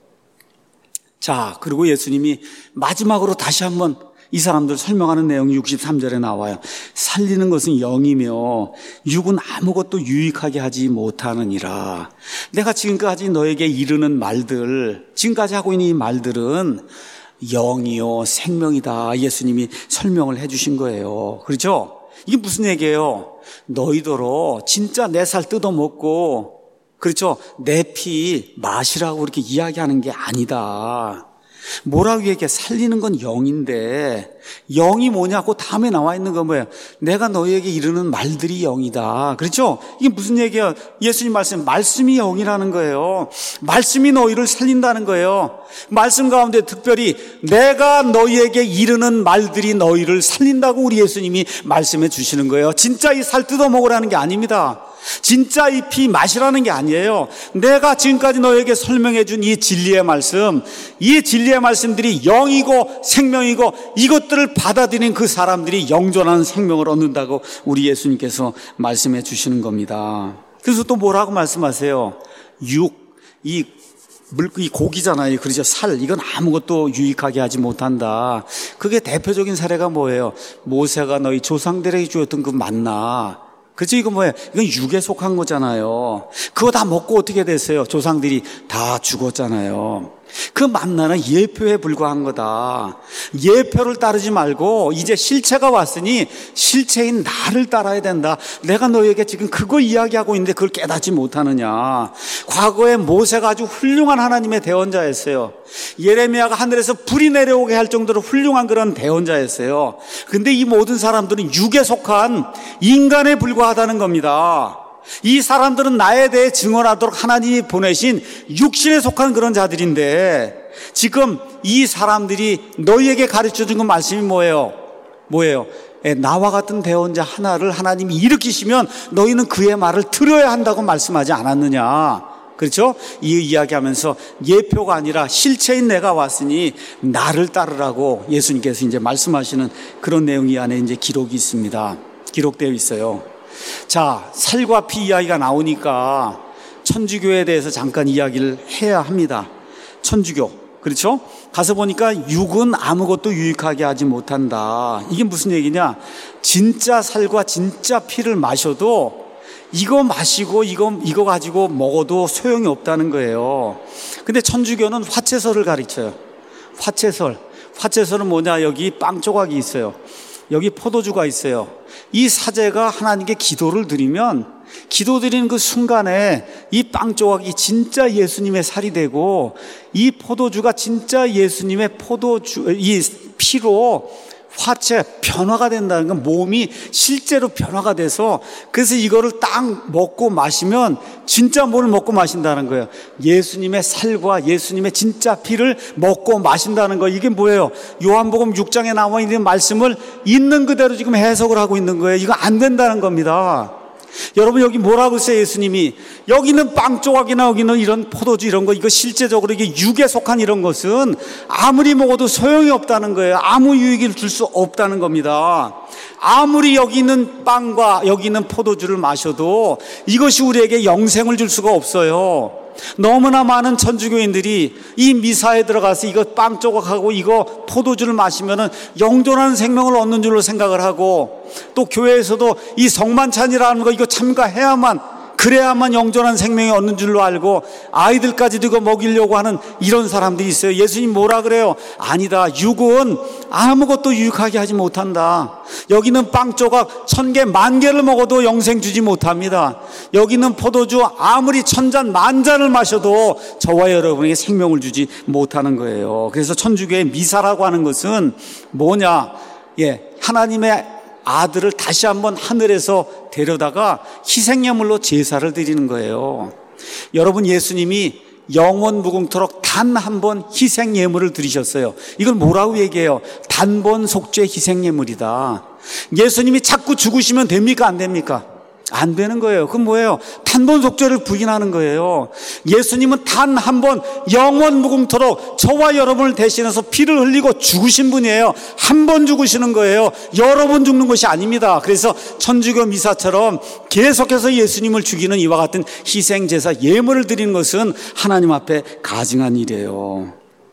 자, 그리고 예수님이 마지막으로 다시 한번 이 사람들 설명하는 내용이 육십삼 절에 나와요. 살리는 것은 영이며 육은 아무것도 유익하게 하지 못하느니라. 내가 지금까지 너에게 이르는 말들, 지금까지 하고 있는 이 말들은 영이요 생명이다. 예수님이 설명을 해 주신 거예요. 그렇죠? 이게 무슨 얘기예요? 너희더러 진짜 내 살 뜯어먹고, 그렇죠, 내 피 마시라고 그렇게 이야기하는 게 아니다. 뭐라고 얘기해? 살리는 건 영인데 영이 뭐냐고 다음에 나와 있는 건 뭐예요? 내가 너희에게 이르는 말들이 영이다. 그렇죠? 이게 무슨 얘기야? 예수님 말씀, 말씀이 영이라는 거예요. 말씀이 너희를 살린다는 거예요. 말씀 가운데 특별히 내가 너희에게 이르는 말들이 너희를 살린다고 우리 예수님이 말씀해 주시는 거예요. 진짜 이 살 뜯어 먹으라는 게 아닙니다. 진짜 이 피 마시라는 게 아니에요. 내가 지금까지 너에게 설명해 준 이 진리의 말씀, 이 진리의 말씀들이 영이고 생명이고 이것들을 받아들인 그 사람들이 영존하는 생명을 얻는다고 우리 예수님께서 말씀해 주시는 겁니다. 그래서 또 뭐라고 말씀하세요? 육, 이 물, 이 고기잖아요. 그렇죠. 살, 이건 아무것도 유익하게 하지 못한다. 그게 대표적인 사례가 뭐예요? 모세가 너희 조상들에게 주었던 그 만나. 그렇죠? 이거 뭐예요? 이건 육에 속한 거잖아요. 그거 다 먹고 어떻게 됐어요? 조상들이 다 죽었잖아요. 그 만나는 예표에 불과한 거다. 예표를 따르지 말고 이제 실체가 왔으니 실체인 나를 따라야 된다. 내가 너에게 지금 그거 이야기하고 있는데 그걸 깨닫지 못하느냐. 과거에 모세가 아주 훌륭한 하나님의 대언자였어요. 예레미야가 하늘에서 불이 내려오게 할 정도로 훌륭한 그런 대언자였어요. 근데 이 모든 사람들은 육에 속한 인간에 불과하다는 겁니다. 이 사람들은 나에 대해 증언하도록 하나님이 보내신 육신에 속한 그런 자들인데 지금 이 사람들이 너희에게 가르쳐준 그 말씀이 뭐예요? 뭐예요? 예, 나와 같은 대언자 하나를 하나님이 일으키시면 너희는 그의 말을 들어야 한다고 말씀하지 않았느냐? 그렇죠? 이 이야기하면서 예표가 아니라 실체인 내가 왔으니 나를 따르라고 예수님께서 이제 말씀하시는 그런 내용이 이 안에 이제 기록이 있습니다. 기록되어 있어요. 자, 살과 피 이야기가 나오니까 천주교에 대해서 잠깐 이야기를 해야 합니다. 천주교, 그렇죠? 가서 보니까 육은 아무것도 유익하게 하지 못한다. 이게 무슨 얘기냐? 진짜 살과 진짜 피를 마셔도 이거 마시고 이거 이거 가지고 먹어도 소용이 없다는 거예요. 근데 천주교는 화채설을 가르쳐요. 화채설. 화채설은 뭐냐? 여기 빵 조각이 있어요. 여기 포도주가 있어요. 이 사제가 하나님께 기도를 드리면 기도 드리는 그 순간에 이 빵 조각이 진짜 예수님의 살이 되고 이 포도주가 진짜 예수님의 포도주, 이 피로 화채 변화가 된다는 건 몸이 실제로 변화가 돼서 그래서 이거를 딱 먹고 마시면 진짜 뭘 먹고 마신다는 거예요. 예수님의 살과 예수님의 진짜 피를 먹고 마신다는 거. 이게 뭐예요? 요한복음 육 장에 나와 있는 말씀을 있는 그대로 지금 해석을 하고 있는 거예요. 이거 안 된다는 겁니다. 여러분 여기 뭐라고 했어요? 예수님이 여기는 빵 조각이나 여기는 이런 포도주 이런 거 이거 실제적으로 이게 육에 속한 이런 것은 아무리 먹어도 소용이 없다는 거예요. 아무 유익을 줄 수 없다는 겁니다. 아무리 여기 있는 빵과 여기 있는 포도주를 마셔도 이것이 우리에게 영생을 줄 수가 없어요. 너무나 많은 천주교인들이 이 미사에 들어가서 이거 빵 조각하고 이거 포도주를 마시면은 영존하는 생명을 얻는 줄로 생각을 하고 또 교회에서도 이 성만찬이라는 거 이거 참가해야만 그래야만 영존한 생명이 얻는 줄로 알고 아이들까지도 이거 먹이려고 하는 이런 사람들이 있어요. 예수님 뭐라 그래요? 아니다. 육은 아무것도 유익하게 하지 못한다. 여기는 빵 조각 천 개, 만 개를 먹어도 영생 주지 못합니다. 여기는 포도주 아무리 천 잔, 만 잔을 마셔도 저와 여러분에게 생명을 주지 못하는 거예요. 그래서 천주교의 미사라고 하는 것은 뭐냐? 예, 하나님의 아들을 다시 한번 하늘에서 데려다가 희생예물로 제사를 드리는 거예요. 여러분 예수님이 영원 무궁토록 단 한 번 희생예물을 드리셨어요. 이걸 뭐라고 얘기해요? 단번 속죄 희생예물이다. 예수님이 자꾸 죽으시면 됩니까? 안 됩니까? 안 되는 거예요. 그건 뭐예요? 단번 속죄를 부인하는 거예요. 예수님은 단 한 번 영원 무궁토록 저와 여러분을 대신해서 피를 흘리고 죽으신 분이에요. 한 번 죽으시는 거예요. 여러 번 죽는 것이 아닙니다. 그래서 천주교 미사처럼 계속해서 예수님을 죽이는 이와 같은 희생제사 예물을 드리는 것은 하나님 앞에 가증한 일이에요.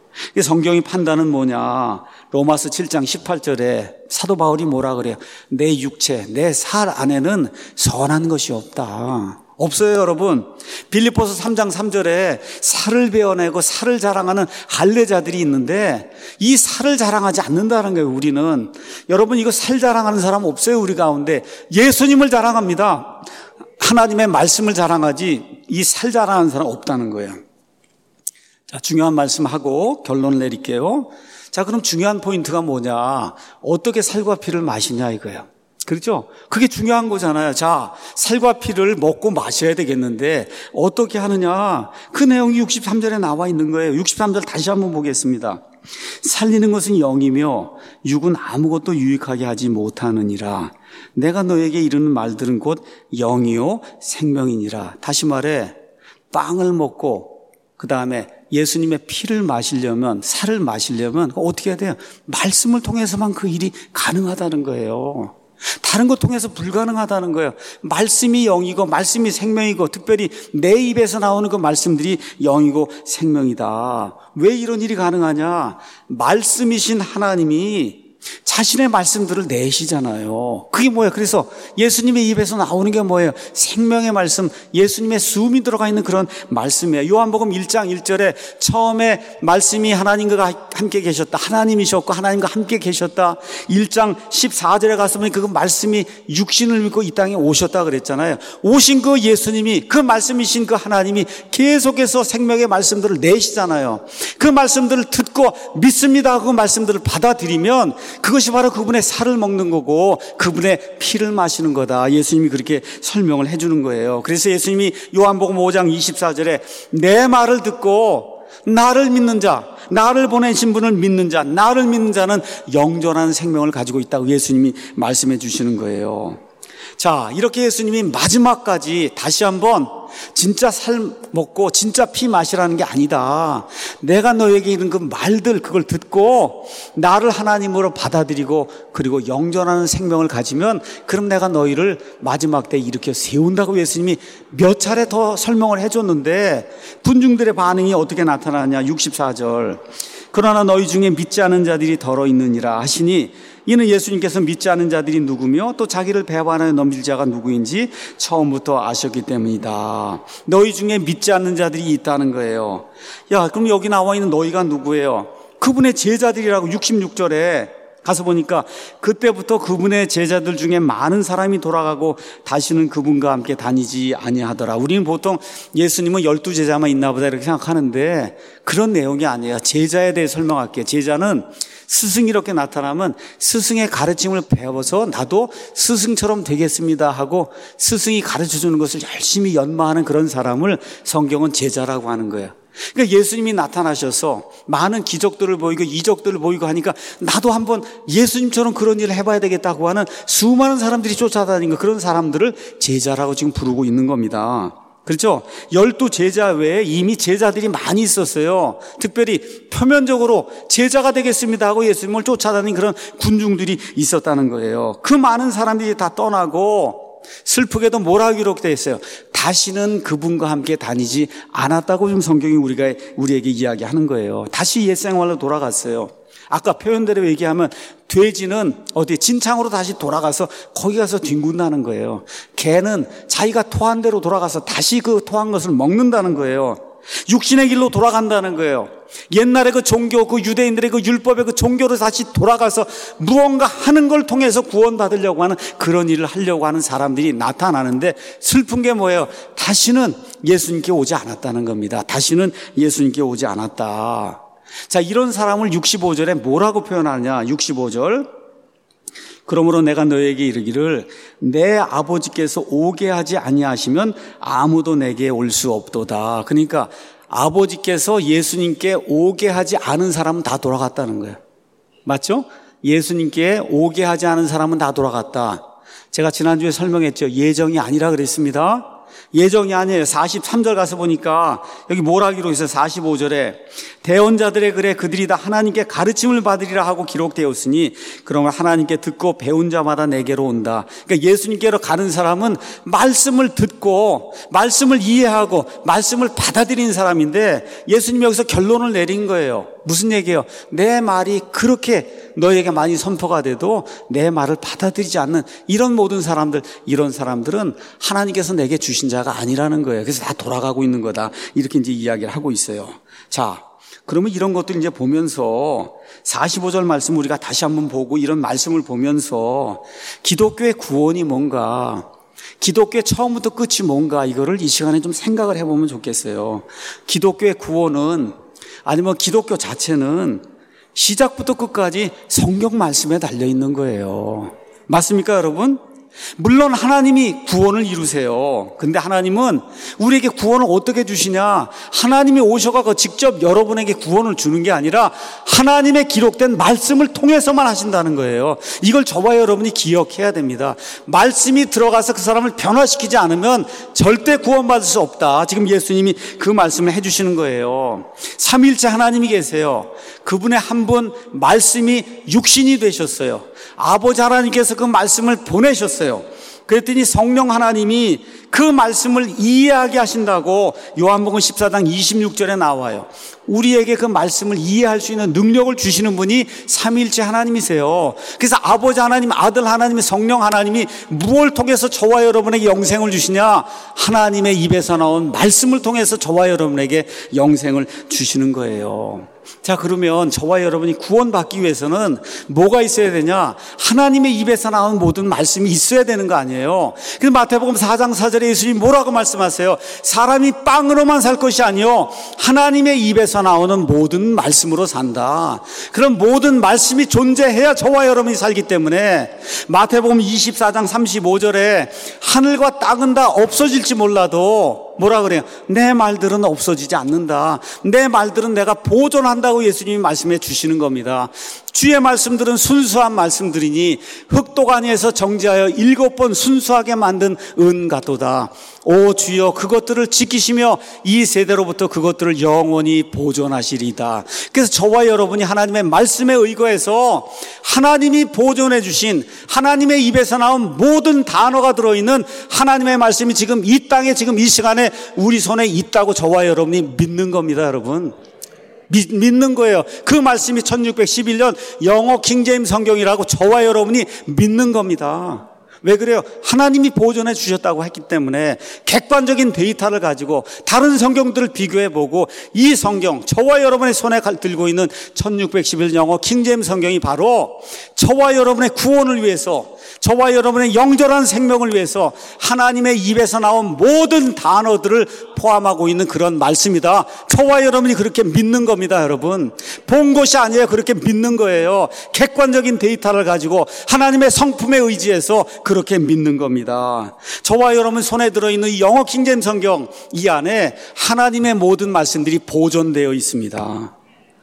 성경의 판단은 뭐냐? 로마서 칠 장 십팔 절에 사도 바울이 뭐라 그래요? 내 육체, 내 살 안에는 선한 것이 없다. 없어요, 여러분. 빌립보서 삼 장 삼 절에 살을 베어내고 살을 자랑하는 할례자들이 있는데 이 살을 자랑하지 않는다는 거예요, 우리는. 여러분, 이거 살 자랑하는 사람 없어요, 우리 가운데. 예수님을 자랑합니다. 하나님의 말씀을 자랑하지 이 살 자랑하는 사람 없다는 거예요. 자, 중요한 말씀하고 결론을 내릴게요. 자, 그럼 중요한 포인트가 뭐냐? 어떻게 살과 피를 마시냐 이거예요. 그렇죠? 그게 중요한 거잖아요. 자, 살과 피를 먹고 마셔야 되겠는데 어떻게 하느냐? 그 내용이 육십삼 절에 나와 있는 거예요. 육십삼 절 다시 한번 보겠습니다. 살리는 것은 영이며 육은 아무것도 유익하게 하지 못하느니라. 내가 너에게 이르는 말들은 곧 영이요 생명이니라. 다시 말해, 빵을 먹고 그 다음에 예수님의 피를 마시려면, 살을 마시려면 어떻게 해야 돼요? 말씀을 통해서만 그 일이 가능하다는 거예요. 다른 것 통해서 불가능하다는 거예요. 말씀이 영이고 말씀이 생명이고, 특별히 내 입에서 나오는 그 말씀들이 영이고 생명이다. 왜 이런 일이 가능하냐? 말씀이신 하나님이 자신의 말씀들을 내시잖아요. 그게 뭐예요? 그래서 예수님의 입에서 나오는 게 뭐예요? 생명의 말씀, 예수님의 숨이 들어가 있는 그런 말씀이에요. 요한복음 일 장 일 절에 처음에 말씀이 하나님과 함께 계셨다. 하나님이셨고 하나님과 함께 계셨다. 일 장 십사 절에 가서 보니 그 말씀이 육신을 입고 이 땅에 오셨다 그랬잖아요. 오신 그 예수님이, 그 말씀이신 그 하나님이 계속해서 생명의 말씀들을 내시잖아요. 그 말씀들을 듣고 믿습니다. 그 말씀들을 받아들이면 그것이 바로 그분의 살을 먹는 거고 그분의 피를 마시는 거다. 예수님이 그렇게 설명을 해주는 거예요. 그래서 예수님이 요한복음 오 장 이십사 절에 내 말을 듣고 나를 믿는 자, 나를 보내신 분을 믿는 자, 나를 믿는 자는 영존한 생명을 가지고 있다고 예수님이 말씀해 주시는 거예요. 자, 이렇게 예수님이 마지막까지 다시 한번 진짜 살 먹고 진짜 피 마시라는 게 아니다. 내가 너에게 이른 그 말들, 그걸 듣고 나를 하나님으로 받아들이고 그리고 영존하는 생명을 가지면 그럼 내가 너희를 마지막 때 일으켜 세운다고 예수님이 몇 차례 더 설명을 해줬는데 군중들의 반응이 어떻게 나타나냐. 육십사 절. 그러나 너희 중에 믿지 않은 자들이 더러 있느니라 하시니, 이는 예수님께서 믿지 않은 자들이 누구며 또 자기를 배반하여 넘길 자가 누구인지 처음부터 아셨기 때문이다. 너희 중에 믿지 않는 자들이 있다는 거예요. 야, 그럼 여기 나와 있는 너희가 누구예요? 그분의 제자들이라고. 육십육 절에 가서 보니까 그때부터 그분의 제자들 중에 많은 사람이 돌아가고 다시는 그분과 함께 다니지 아니하더라. 우리는 보통 예수님은 열두 제자만 있나 보다 이렇게 생각하는데 그런 내용이 아니에요. 제자에 대해 설명할게요. 제자는 스승이 이렇게 나타나면 스승의 가르침을 배워서 나도 스승처럼 되겠습니다 하고 스승이 가르쳐주는 것을 열심히 연마하는 그런 사람을 성경은 제자라고 하는 거예요. 그러니까 예수님이 나타나셔서 많은 기적들을 보이고 이적들을 보이고 하니까 나도 한번 예수님처럼 그런 일을 해봐야 되겠다고 하는 수많은 사람들이 쫓아다니는 그런 사람들을 제자라고 지금 부르고 있는 겁니다. 그렇죠? 열두 제자 외에 이미 제자들이 많이 있었어요. 특별히 표면적으로 제자가 되겠습니다 하고 예수님을 쫓아다니는 그런 군중들이 있었다는 거예요. 그 많은 사람들이 다 떠나고 슬프게도 뭐라 기록되어 있어요? 다시는 그분과 함께 다니지 않았다고 좀 성경이 우리가 우리에게 이야기하는 거예요. 다시 옛 생활로 돌아갔어요. 아까 표현대로 얘기하면 돼지는 어디 진창으로 다시 돌아가서 거기 가서 뒹군다는 거예요. 개는 자기가 토한 대로 돌아가서 다시 그 토한 것을 먹는다는 거예요. 육신의 길로 돌아간다는 거예요. 옛날에 그 종교, 그 유대인들의 그 율법의 그 종교로 다시 돌아가서 무언가 하는 걸 통해서 구원받으려고 하는 그런 일을 하려고 하는 사람들이 나타나는데 슬픈 게 뭐예요? 다시는 예수님께 오지 않았다는 겁니다. 다시는 예수님께 오지 않았다. 자, 이런 사람을 육십오 절에 뭐라고 표현하냐? 육십오 절. 그러므로 내가 너에게 이르기를 내 아버지께서 오게 하지 아니하시면 아무도 내게 올 수 없도다. 그러니까 아버지께서 예수님께 오게 하지 않은 사람은 다 돌아갔다는 거예요. 맞죠? 예수님께 오게 하지 않은 사람은 다 돌아갔다. 제가 지난주에 설명했죠. 예정이 아니라 그랬습니다. 예정이 아니에요. 사십삼 절 가서 보니까 여기 뭐라 기록했어요? 사십오 절에 대언자들의 글에 그들이 다 하나님께 가르침을 받으리라 하고 기록되었으니 그러면 하나님께 듣고 배운 자마다 내게로 온다. 그러니까 예수님께로 가는 사람은 말씀을 듣고 말씀을 이해하고 말씀을 받아들인 사람인데 예수님이 여기서 결론을 내린 거예요. 무슨 얘기예요? 내 말이 그렇게 너에게 많이 선포가 돼도 내 말을 받아들이지 않는 이런 모든 사람들, 이런 사람들은 하나님께서 내게 주신 자가 아니라는 거예요. 그래서 다 돌아가고 있는 거다. 이렇게 이제 이야기를 하고 있어요. 자, 그러면 이런 것들 이제 보면서 사십오 절 말씀 우리가 다시 한번 보고 이런 말씀을 보면서 기독교의 구원이 뭔가, 기독교의 처음부터 끝이 뭔가 이거를 이 시간에 좀 생각을 해보면 좋겠어요. 기독교의 구원은 아니면 기독교 자체는 시작부터 끝까지 성경 말씀에 달려 있는 거예요. 맞습니까, 여러분? 물론 하나님이 구원을 이루세요. 근데 하나님은 우리에게 구원을 어떻게 주시냐? 하나님이 오셔서 직접 여러분에게 구원을 주는 게 아니라 하나님의 기록된 말씀을 통해서만 하신다는 거예요. 이걸 저와 여러분이 기억해야 됩니다. 말씀이 들어가서 그 사람을 변화시키지 않으면 절대 구원받을 수 없다. 지금 예수님이 그 말씀을 해주시는 거예요. 삼위일체 하나님이 계세요. 그분의 한 분 말씀이 육신이 되셨어요. 아버지 하나님께서 그 말씀을 보내셨어요. 그랬더니 성령 하나님이 그 말씀을 이해하게 하신다고 요한복음 십사 장 이십육 절에 나와요. 우리에게 그 말씀을 이해할 수 있는 능력을 주시는 분이 삼위일체 하나님이세요. 그래서 아버지 하나님, 아들 하나님, 성령 하나님이 무엇을 통해서 저와 여러분에게 영생을 주시냐? 하나님의 입에서 나온 말씀을 통해서 저와 여러분에게 영생을 주시는 거예요. 자, 그러면 저와 여러분이 구원받기 위해서는 뭐가 있어야 되냐? 하나님의 입에서 나온 모든 말씀이 있어야 되는 거 아니에요? 그래서 마태복음 사 장 사 절에 예수님이 뭐라고 말씀하세요? 사람이 빵으로만 살 것이 아니요 하나님의 입에서 나오는 모든 말씀으로 산다. 그럼 모든 말씀이 존재해야 저와 여러분이 살기 때문에 마태복음 이십사 장 삼십오 절에 하늘과 땅은 다 없어질지 몰라도 뭐라 그래요? 내 말들은 없어지지 않는다. 내 말들은 내가 보존한다고 예수님이 말씀해 주시는 겁니다. 주의 말씀들은 순수한 말씀들이니 흙도가니에서 정지하여 일곱 번 순수하게 만든 은 같도다. 오 주여, 그것들을 지키시며 이 세대로부터 그것들을 영원히 보존하시리다. 그래서 저와 여러분이 하나님의 말씀에 의거해서 하나님이 보존해 주신 하나님의 입에서 나온 모든 단어가 들어있는 하나님의 말씀이 지금 이 땅에 지금 이 시간에 우리 손에 있다고 저와 여러분이 믿는 겁니다, 여러분. 믿, 믿는 거예요. 그 말씀이 천육백십일 년 영어 킹제임스 성경이라고 저와 여러분이 믿는 겁니다. 왜 그래요? 하나님이 보존해 주셨다고 했기 때문에 객관적인 데이터를 가지고 다른 성경들을 비교해보고 이 성경, 저와 여러분의 손에 들고 있는 천육백십일 년 영어 킹제임스 성경이 바로 저와 여러분의 구원을 위해서, 저와 여러분의 영절한 생명을 위해서 하나님의 입에서 나온 모든 단어들을 포함하고 있는 그런 말씀이다. 저와 여러분이 그렇게 믿는 겁니다, 여러분. 본 것이 아니에요. 그렇게 믿는 거예요. 객관적인 데이터를 가지고 하나님의 성품에 의지해서 그렇게 믿는 겁니다. 저와 여러분 손에 들어있는 이 영어 킹제임스 성경, 이 안에 하나님의 모든 말씀들이 보존되어 있습니다.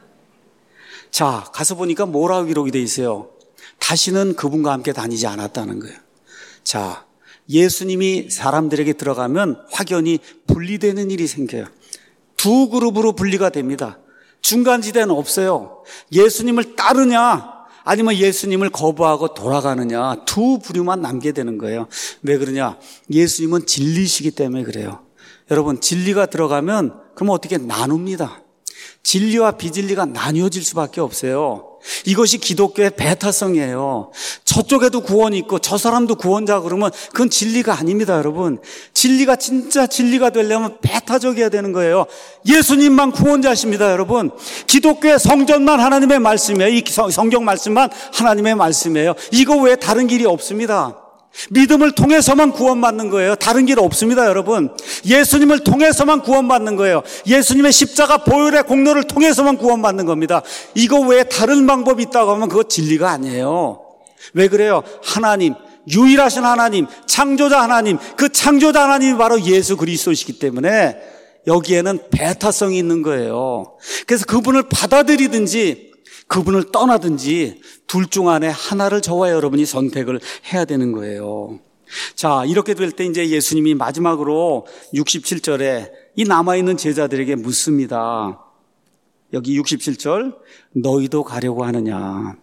자, 가서 보니까 뭐라고 기록이 되어 있어요? 다시는 그분과 함께 다니지 않았다는 거예요. 자, 예수님이 사람들에게 들어가면 확연히 분리되는 일이 생겨요. 두 그룹으로 분리가 됩니다. 중간지대는 없어요. 예수님을 따르냐 아니면 예수님을 거부하고 돌아가느냐, 두 부류만 남게 되는 거예요. 왜 그러냐? 예수님은 진리시기 때문에 그래요. 여러분, 진리가 들어가면 그럼 어떻게 나눕니다. 진리와 비진리가 나뉘어질 수밖에 없어요. 이것이 기독교의 배타성이에요. 저쪽에도 구원이 있고 저 사람도 구원자 그러면 그건 진리가 아닙니다, 여러분. 진리가 진짜 진리가 되려면 배타적이어야 되는 거예요. 예수님만 구원자십니다, 여러분. 기독교의 성전만 하나님의 말씀이에요. 이 성경 말씀만 하나님의 말씀이에요. 이거 외에 다른 길이 없습니다. 믿음을 통해서만 구원받는 거예요. 다른 길 없습니다, 여러분. 예수님을 통해서만 구원받는 거예요. 예수님의 십자가 보혈의 공로를 통해서만 구원받는 겁니다. 이거 외에 다른 방법이 있다고 하면 그거 진리가 아니에요. 왜 그래요? 하나님, 유일하신 하나님, 창조자 하나님, 그 창조자 하나님이 바로 예수 그리스도이시기 때문에 여기에는 배타성이 있는 거예요. 그래서 그분을 받아들이든지 그분을 떠나든지 둘 중 안에 하나를 저와 여러분이 선택을 해야 되는 거예요. 자, 이렇게 될 때 이제 예수님이 마지막으로 육십칠 절에 이 남아있는 제자들에게 묻습니다. 여기 육십칠 절, 너희도 가려고 하느냐?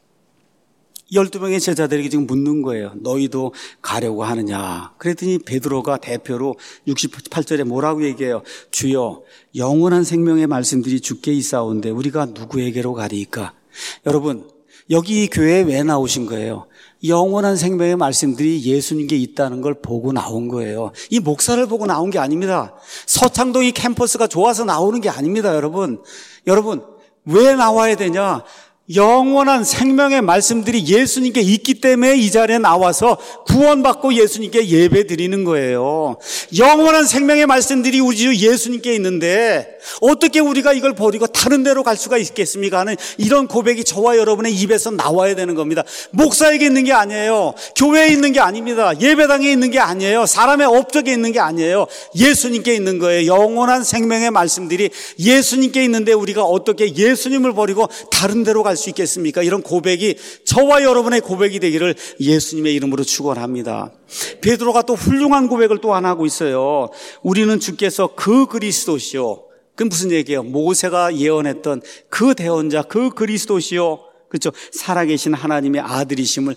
열두 명의 제자들에게 지금 묻는 거예요. 너희도 가려고 하느냐? 그랬더니 베드로가 대표로 육십팔 절에 뭐라고 얘기해요? 주여, 영원한 생명의 말씀들이 주께 있사온데 우리가 누구에게로 가리이까? 여러분, 여기 이 교회에 왜 나오신 거예요? 영원한 생명의 말씀들이 예수님께 있다는 걸 보고 나온 거예요. 이 목사를 보고 나온 게 아닙니다. 서창동이 캠퍼스가 좋아서 나오는 게 아닙니다, 여러분. 여러분, 왜 나와야 되냐? 영원한 생명의 말씀들이 예수님께 있기 때문에 이 자리에 나와서 구원받고 예수님께 예배 드리는 거예요. 영원한 생명의 말씀들이 우리 주 예수님께 있는데 어떻게 우리가 이걸 버리고 다른 데로 갈 수가 있겠습니까 하는 이런 고백이 저와 여러분의 입에서 나와야 되는 겁니다. 목사에게 있는 게 아니에요. 교회에 있는 게 아닙니다. 예배당에 있는 게 아니에요. 사람의 업적에 있는 게 아니에요. 예수님께 있는 거예요. 영원한 생명의 말씀들이 예수님께 있는데 우리가 어떻게 예수님을 버리고 다른 데로 갈 수 있겠습니까? 이런 고백이 저와 여러분의 고백이 되기를 예수님의 이름으로 축원합니다. 베드로가 또 훌륭한 고백을 또 하나 하고 있어요. 우리는 주께서 그 그리스도시요. 그건 무슨 얘기예요? 모세가 예언했던 그 대언자, 그 그리스도시요. 그렇죠. 살아계신 하나님의 아들이심을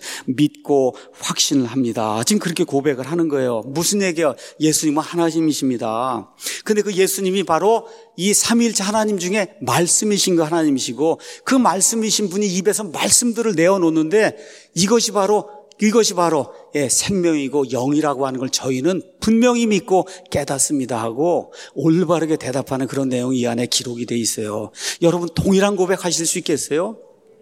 믿고 확신을 합니다. 지금 그렇게 고백을 하는 거예요. 무슨 얘기예요? 예수님은 하나님이십니다. 근데 그 예수님이 바로 이 삼위일체 하나님 중에 말씀이신 그 하나님이시고 그 말씀이신 분이 입에서 말씀들을 내어놓는데 이것이 바로 이것이 바로 예, 생명이고 영이라고 하는 걸 저희는 분명히 믿고 깨닫습니다 하고 올바르게 대답하는 그런 내용이 이 안에 기록이 돼 있어요. 여러분 동일한 고백하실 수 있겠어요?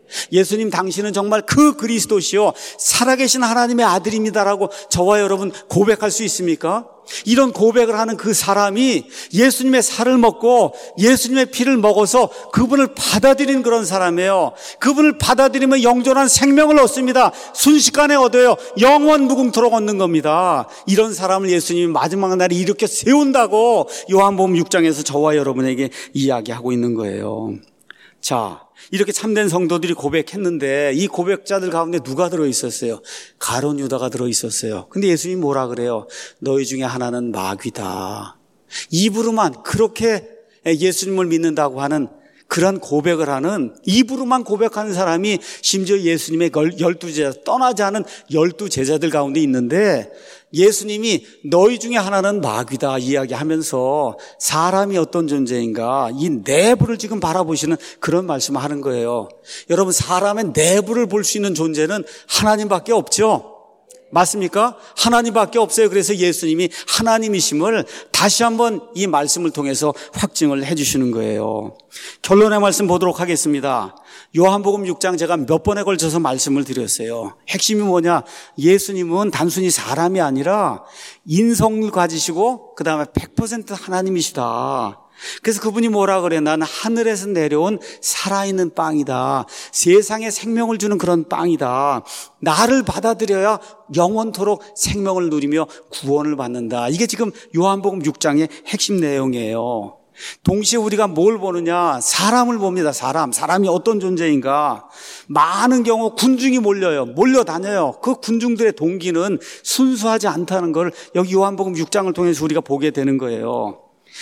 예수님 당신은 정말 그 그리스도시요 살아계신 하나님의 아들입니다라고 저와 여러분 고백할 수 있습니까? 이런 고백을 하는 그 사람이 예수님의 살을 먹고 예수님의 피를 먹어서 그분을 받아들인 그런 사람이에요. 그분을 받아들이면 영존한 생명을 얻습니다. 순식간에 얻어요. 영원 무궁토록 얻는 겁니다. 이런 사람을 예수님이 마지막 날에 일으켜 세운다고 요한복음 육 장에서 저와 여러분에게 이야기하고 있는 거예요. 자, 이렇게 참된 성도들이 고백했는데 이 고백자들 가운데 누가 들어있었어요? 가룟 유다가 들어있었어요. 근데 예수님이 뭐라 그래요? 너희 중에 하나는 마귀다. 입으로만 그렇게 예수님을 믿는다고 하는 그런 고백을 하는 입으로만 고백하는 사람이 심지어 예수님의 열두 제자 떠나지 않은 열두 제자들 가운데 있는데 예수님이 너희 중에 하나는 마귀다 이야기하면서 사람이 어떤 존재인가 이 내부를 지금 바라보시는 그런 말씀을 하는 거예요. 여러분 사람의 내부를 볼 수 있는 존재는 하나님밖에 없죠. 맞습니까? 하나님밖에 없어요. 그래서 예수님이 하나님이심을 다시 한번 이 말씀을 통해서 확증을 해 주시는 거예요. 결론의 말씀 보도록 하겠습니다. 요한복음 육 장 제가 몇 번에 걸쳐서 말씀을 드렸어요. 핵심이 뭐냐? 예수님은 단순히 사람이 아니라 인성을 가지시고 그 다음에 백 퍼센트 하나님이시다. 그래서 그분이 뭐라 그래요? 나는 하늘에서 내려온 살아있는 빵이다. 세상에 생명을 주는 그런 빵이다. 나를 받아들여야 영원토록 생명을 누리며 구원을 받는다. 이게 지금 요한복음 육 장의 핵심 내용이에요. 동시에 우리가 뭘 보느냐? 사람을 봅니다. 사람. 사람이 어떤 존재인가? 많은 경우 군중이 몰려요. 몰려다녀요. 그 군중들의 동기는 순수하지 않다는 걸 여기 요한복음 육 장을 통해서 우리가 보게 되는 거예요.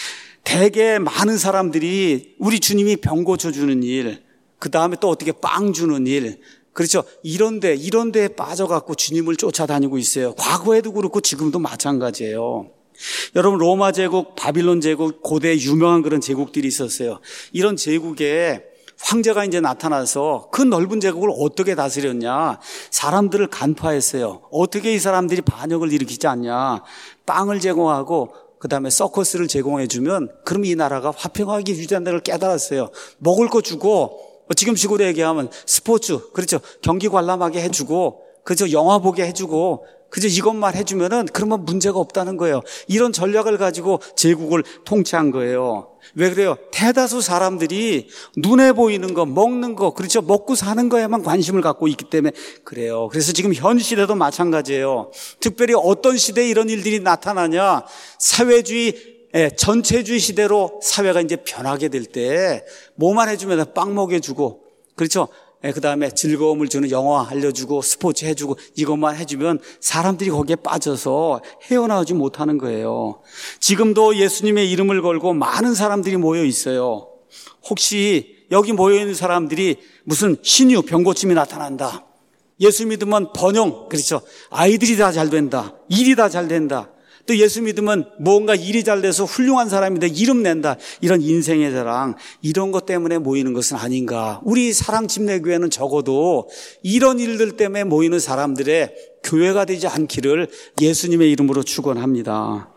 대개 많은 사람들이 우리 주님이 병 고쳐주는 일, 그 다음에 또 어떻게 빵 주는 일, 그렇죠. 이런데, 이런 데에 빠져갖고 주님을 쫓아다니고 있어요. 과거에도 그렇고 지금도 마찬가지예요. 여러분, 로마 제국, 바빌론 제국, 고대 유명한 그런 제국들이 있었어요. 이런 제국에 황제가 이제 나타나서 그 넓은 제국을 어떻게 다스렸냐. 사람들을 간파했어요. 어떻게 이 사람들이 반역을 일으키지 않냐. 빵을 제공하고 그 다음에 서커스를 제공해주면 그럼 이 나라가 화평하게 유지한다는 걸 깨달았어요. 먹을 거 주고 지금 식으로 얘기하면 스포츠, 그렇죠. 경기 관람하게 해주고 그렇죠. 영화 보게 해주고 그저 이것만 해주면은 그러면 문제가 없다는 거예요. 이런 전략을 가지고 제국을 통치한 거예요. 왜 그래요? 대다수 사람들이 눈에 보이는 거, 먹는 거, 그렇죠? 먹고 사는 거에만 관심을 갖고 있기 때문에 그래요. 그래서 지금 현 시대도 마찬가지예요. 특별히 어떤 시대에 이런 일들이 나타나냐? 사회주의, 전체주의 시대로 사회가 이제 변하게 될 때 뭐만 해주면 빵 먹여주고, 그렇죠? 그 다음에 즐거움을 주는 영화 알려주고 스포츠 해주고 이것만 해주면 사람들이 거기에 빠져서 헤어나오지 못하는 거예요. 지금도 예수님의 이름을 걸고 많은 사람들이 모여 있어요. 혹시 여기 모여 있는 사람들이 무슨 신유 병고침이 나타난다. 예수 믿으면 번영, 그렇죠. 아이들이 다 잘 된다. 일이 다 잘 된다. 또 예수 믿으면 뭔가 일이 잘 돼서 훌륭한 사람인데 이름 낸다. 이런 인생의 자랑, 이런 것 때문에 모이는 것은 아닌가. 우리 사랑침례교회는 적어도 이런 일들 때문에 모이는 사람들의 교회가 되지 않기를 예수님의 이름으로 축원합니다.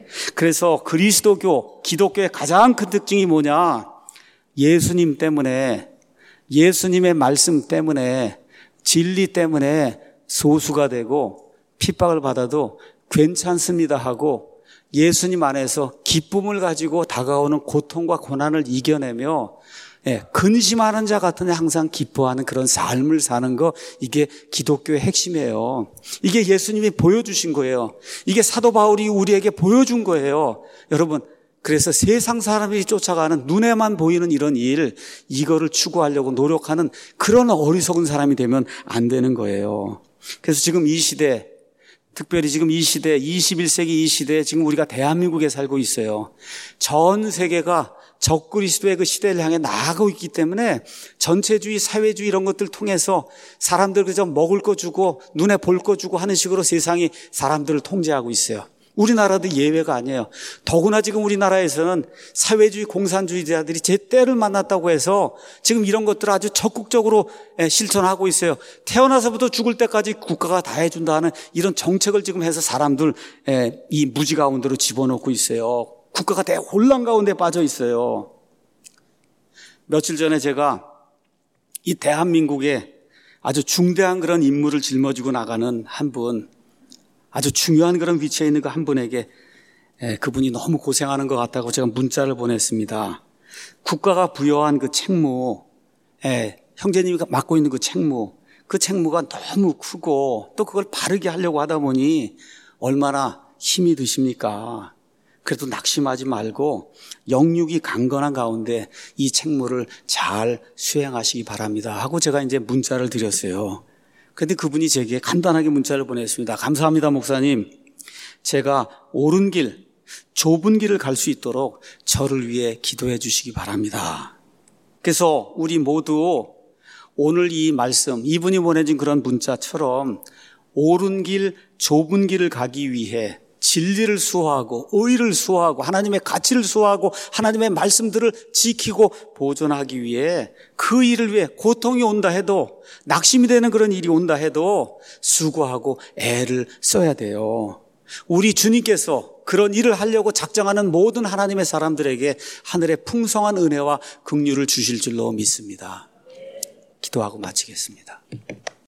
그래서 그리스도교, 기독교의 가장 큰 특징이 뭐냐? 예수님 때문에 예수님의 말씀 때문에, 진리 때문에 소수가 되고 핍박을 받아도 괜찮습니다 하고 예수님 안에서 기쁨을 가지고 다가오는 고통과 고난을 이겨내며 예, 근심하는 자 같은 항상 기뻐하는 그런 삶을 사는 거, 이게 기독교의 핵심이에요. 이게 예수님이 보여주신 거예요. 이게 사도 바울이 우리에게 보여준 거예요. 여러분, 그래서 세상 사람이 쫓아가는 눈에만 보이는 이런 일, 이거를 추구하려고 노력하는 그런 어리석은 사람이 되면 안 되는 거예요. 그래서 지금 이 시대, 특별히 지금 이 시대, 이십일 세기 이 시대에 지금 우리가 대한민국에 살고 있어요. 전 세계가 적그리스도의 그 시대를 향해 나아가고 있기 때문에 전체주의, 사회주의 이런 것들 통해서 사람들 그저 먹을 거 주고 눈에 볼 거 주고 하는 식으로 세상이 사람들을 통제하고 있어요. 우리나라도 예외가 아니에요. 더구나 지금 우리나라에서는 사회주의 공산주의자들이 제 때를 만났다고 해서 지금 이런 것들을 아주 적극적으로 실천하고 있어요. 태어나서부터 죽을 때까지 국가가 다 해준다 하는 이런 정책을 지금 해서 사람들 이 무지 가운데로 집어넣고 있어요. 국가가 대혼란 가운데 빠져 있어요. 며칠 전에 제가 이 대한민국에 아주 중대한 그런 임무를 짊어지고 나가는 한 분, 아주 중요한 그런 위치에 있는 그 한 분에게 그분이 너무 고생하는 것 같다고 제가 문자를 보냈습니다. 국가가 부여한 그 책무, 형제님이 맡고 있는 그 책무, 그 책무가 너무 크고 또 그걸 바르게 하려고 하다 보니 얼마나 힘이 드십니까? 그래도 낙심하지 말고 영육이 강건한 가운데 이 책무를 잘 수행하시기 바랍니다 하고 제가 이제 문자를 드렸어요. 그런데 그분이 제게 간단하게 문자를 보냈습니다. 감사합니다, 목사님. 제가 옳은 길, 좁은 길을 갈 수 있도록 저를 위해 기도해 주시기 바랍니다. 그래서 우리 모두 오늘 이 말씀, 이분이 보내준 그런 문자처럼 옳은 길, 좁은 길을 가기 위해 진리를 수호하고 의를 수호하고 하나님의 가치를 수호하고 하나님의 말씀들을 지키고 보존하기 위해 그 일을 위해 고통이 온다 해도, 낙심이 되는 그런 일이 온다 해도 수고하고 애를 써야 돼요. 우리 주님께서 그런 일을 하려고 작정하는 모든 하나님의 사람들에게 하늘의 풍성한 은혜와 긍휼을 주실 줄로 믿습니다. 기도하고 마치겠습니다.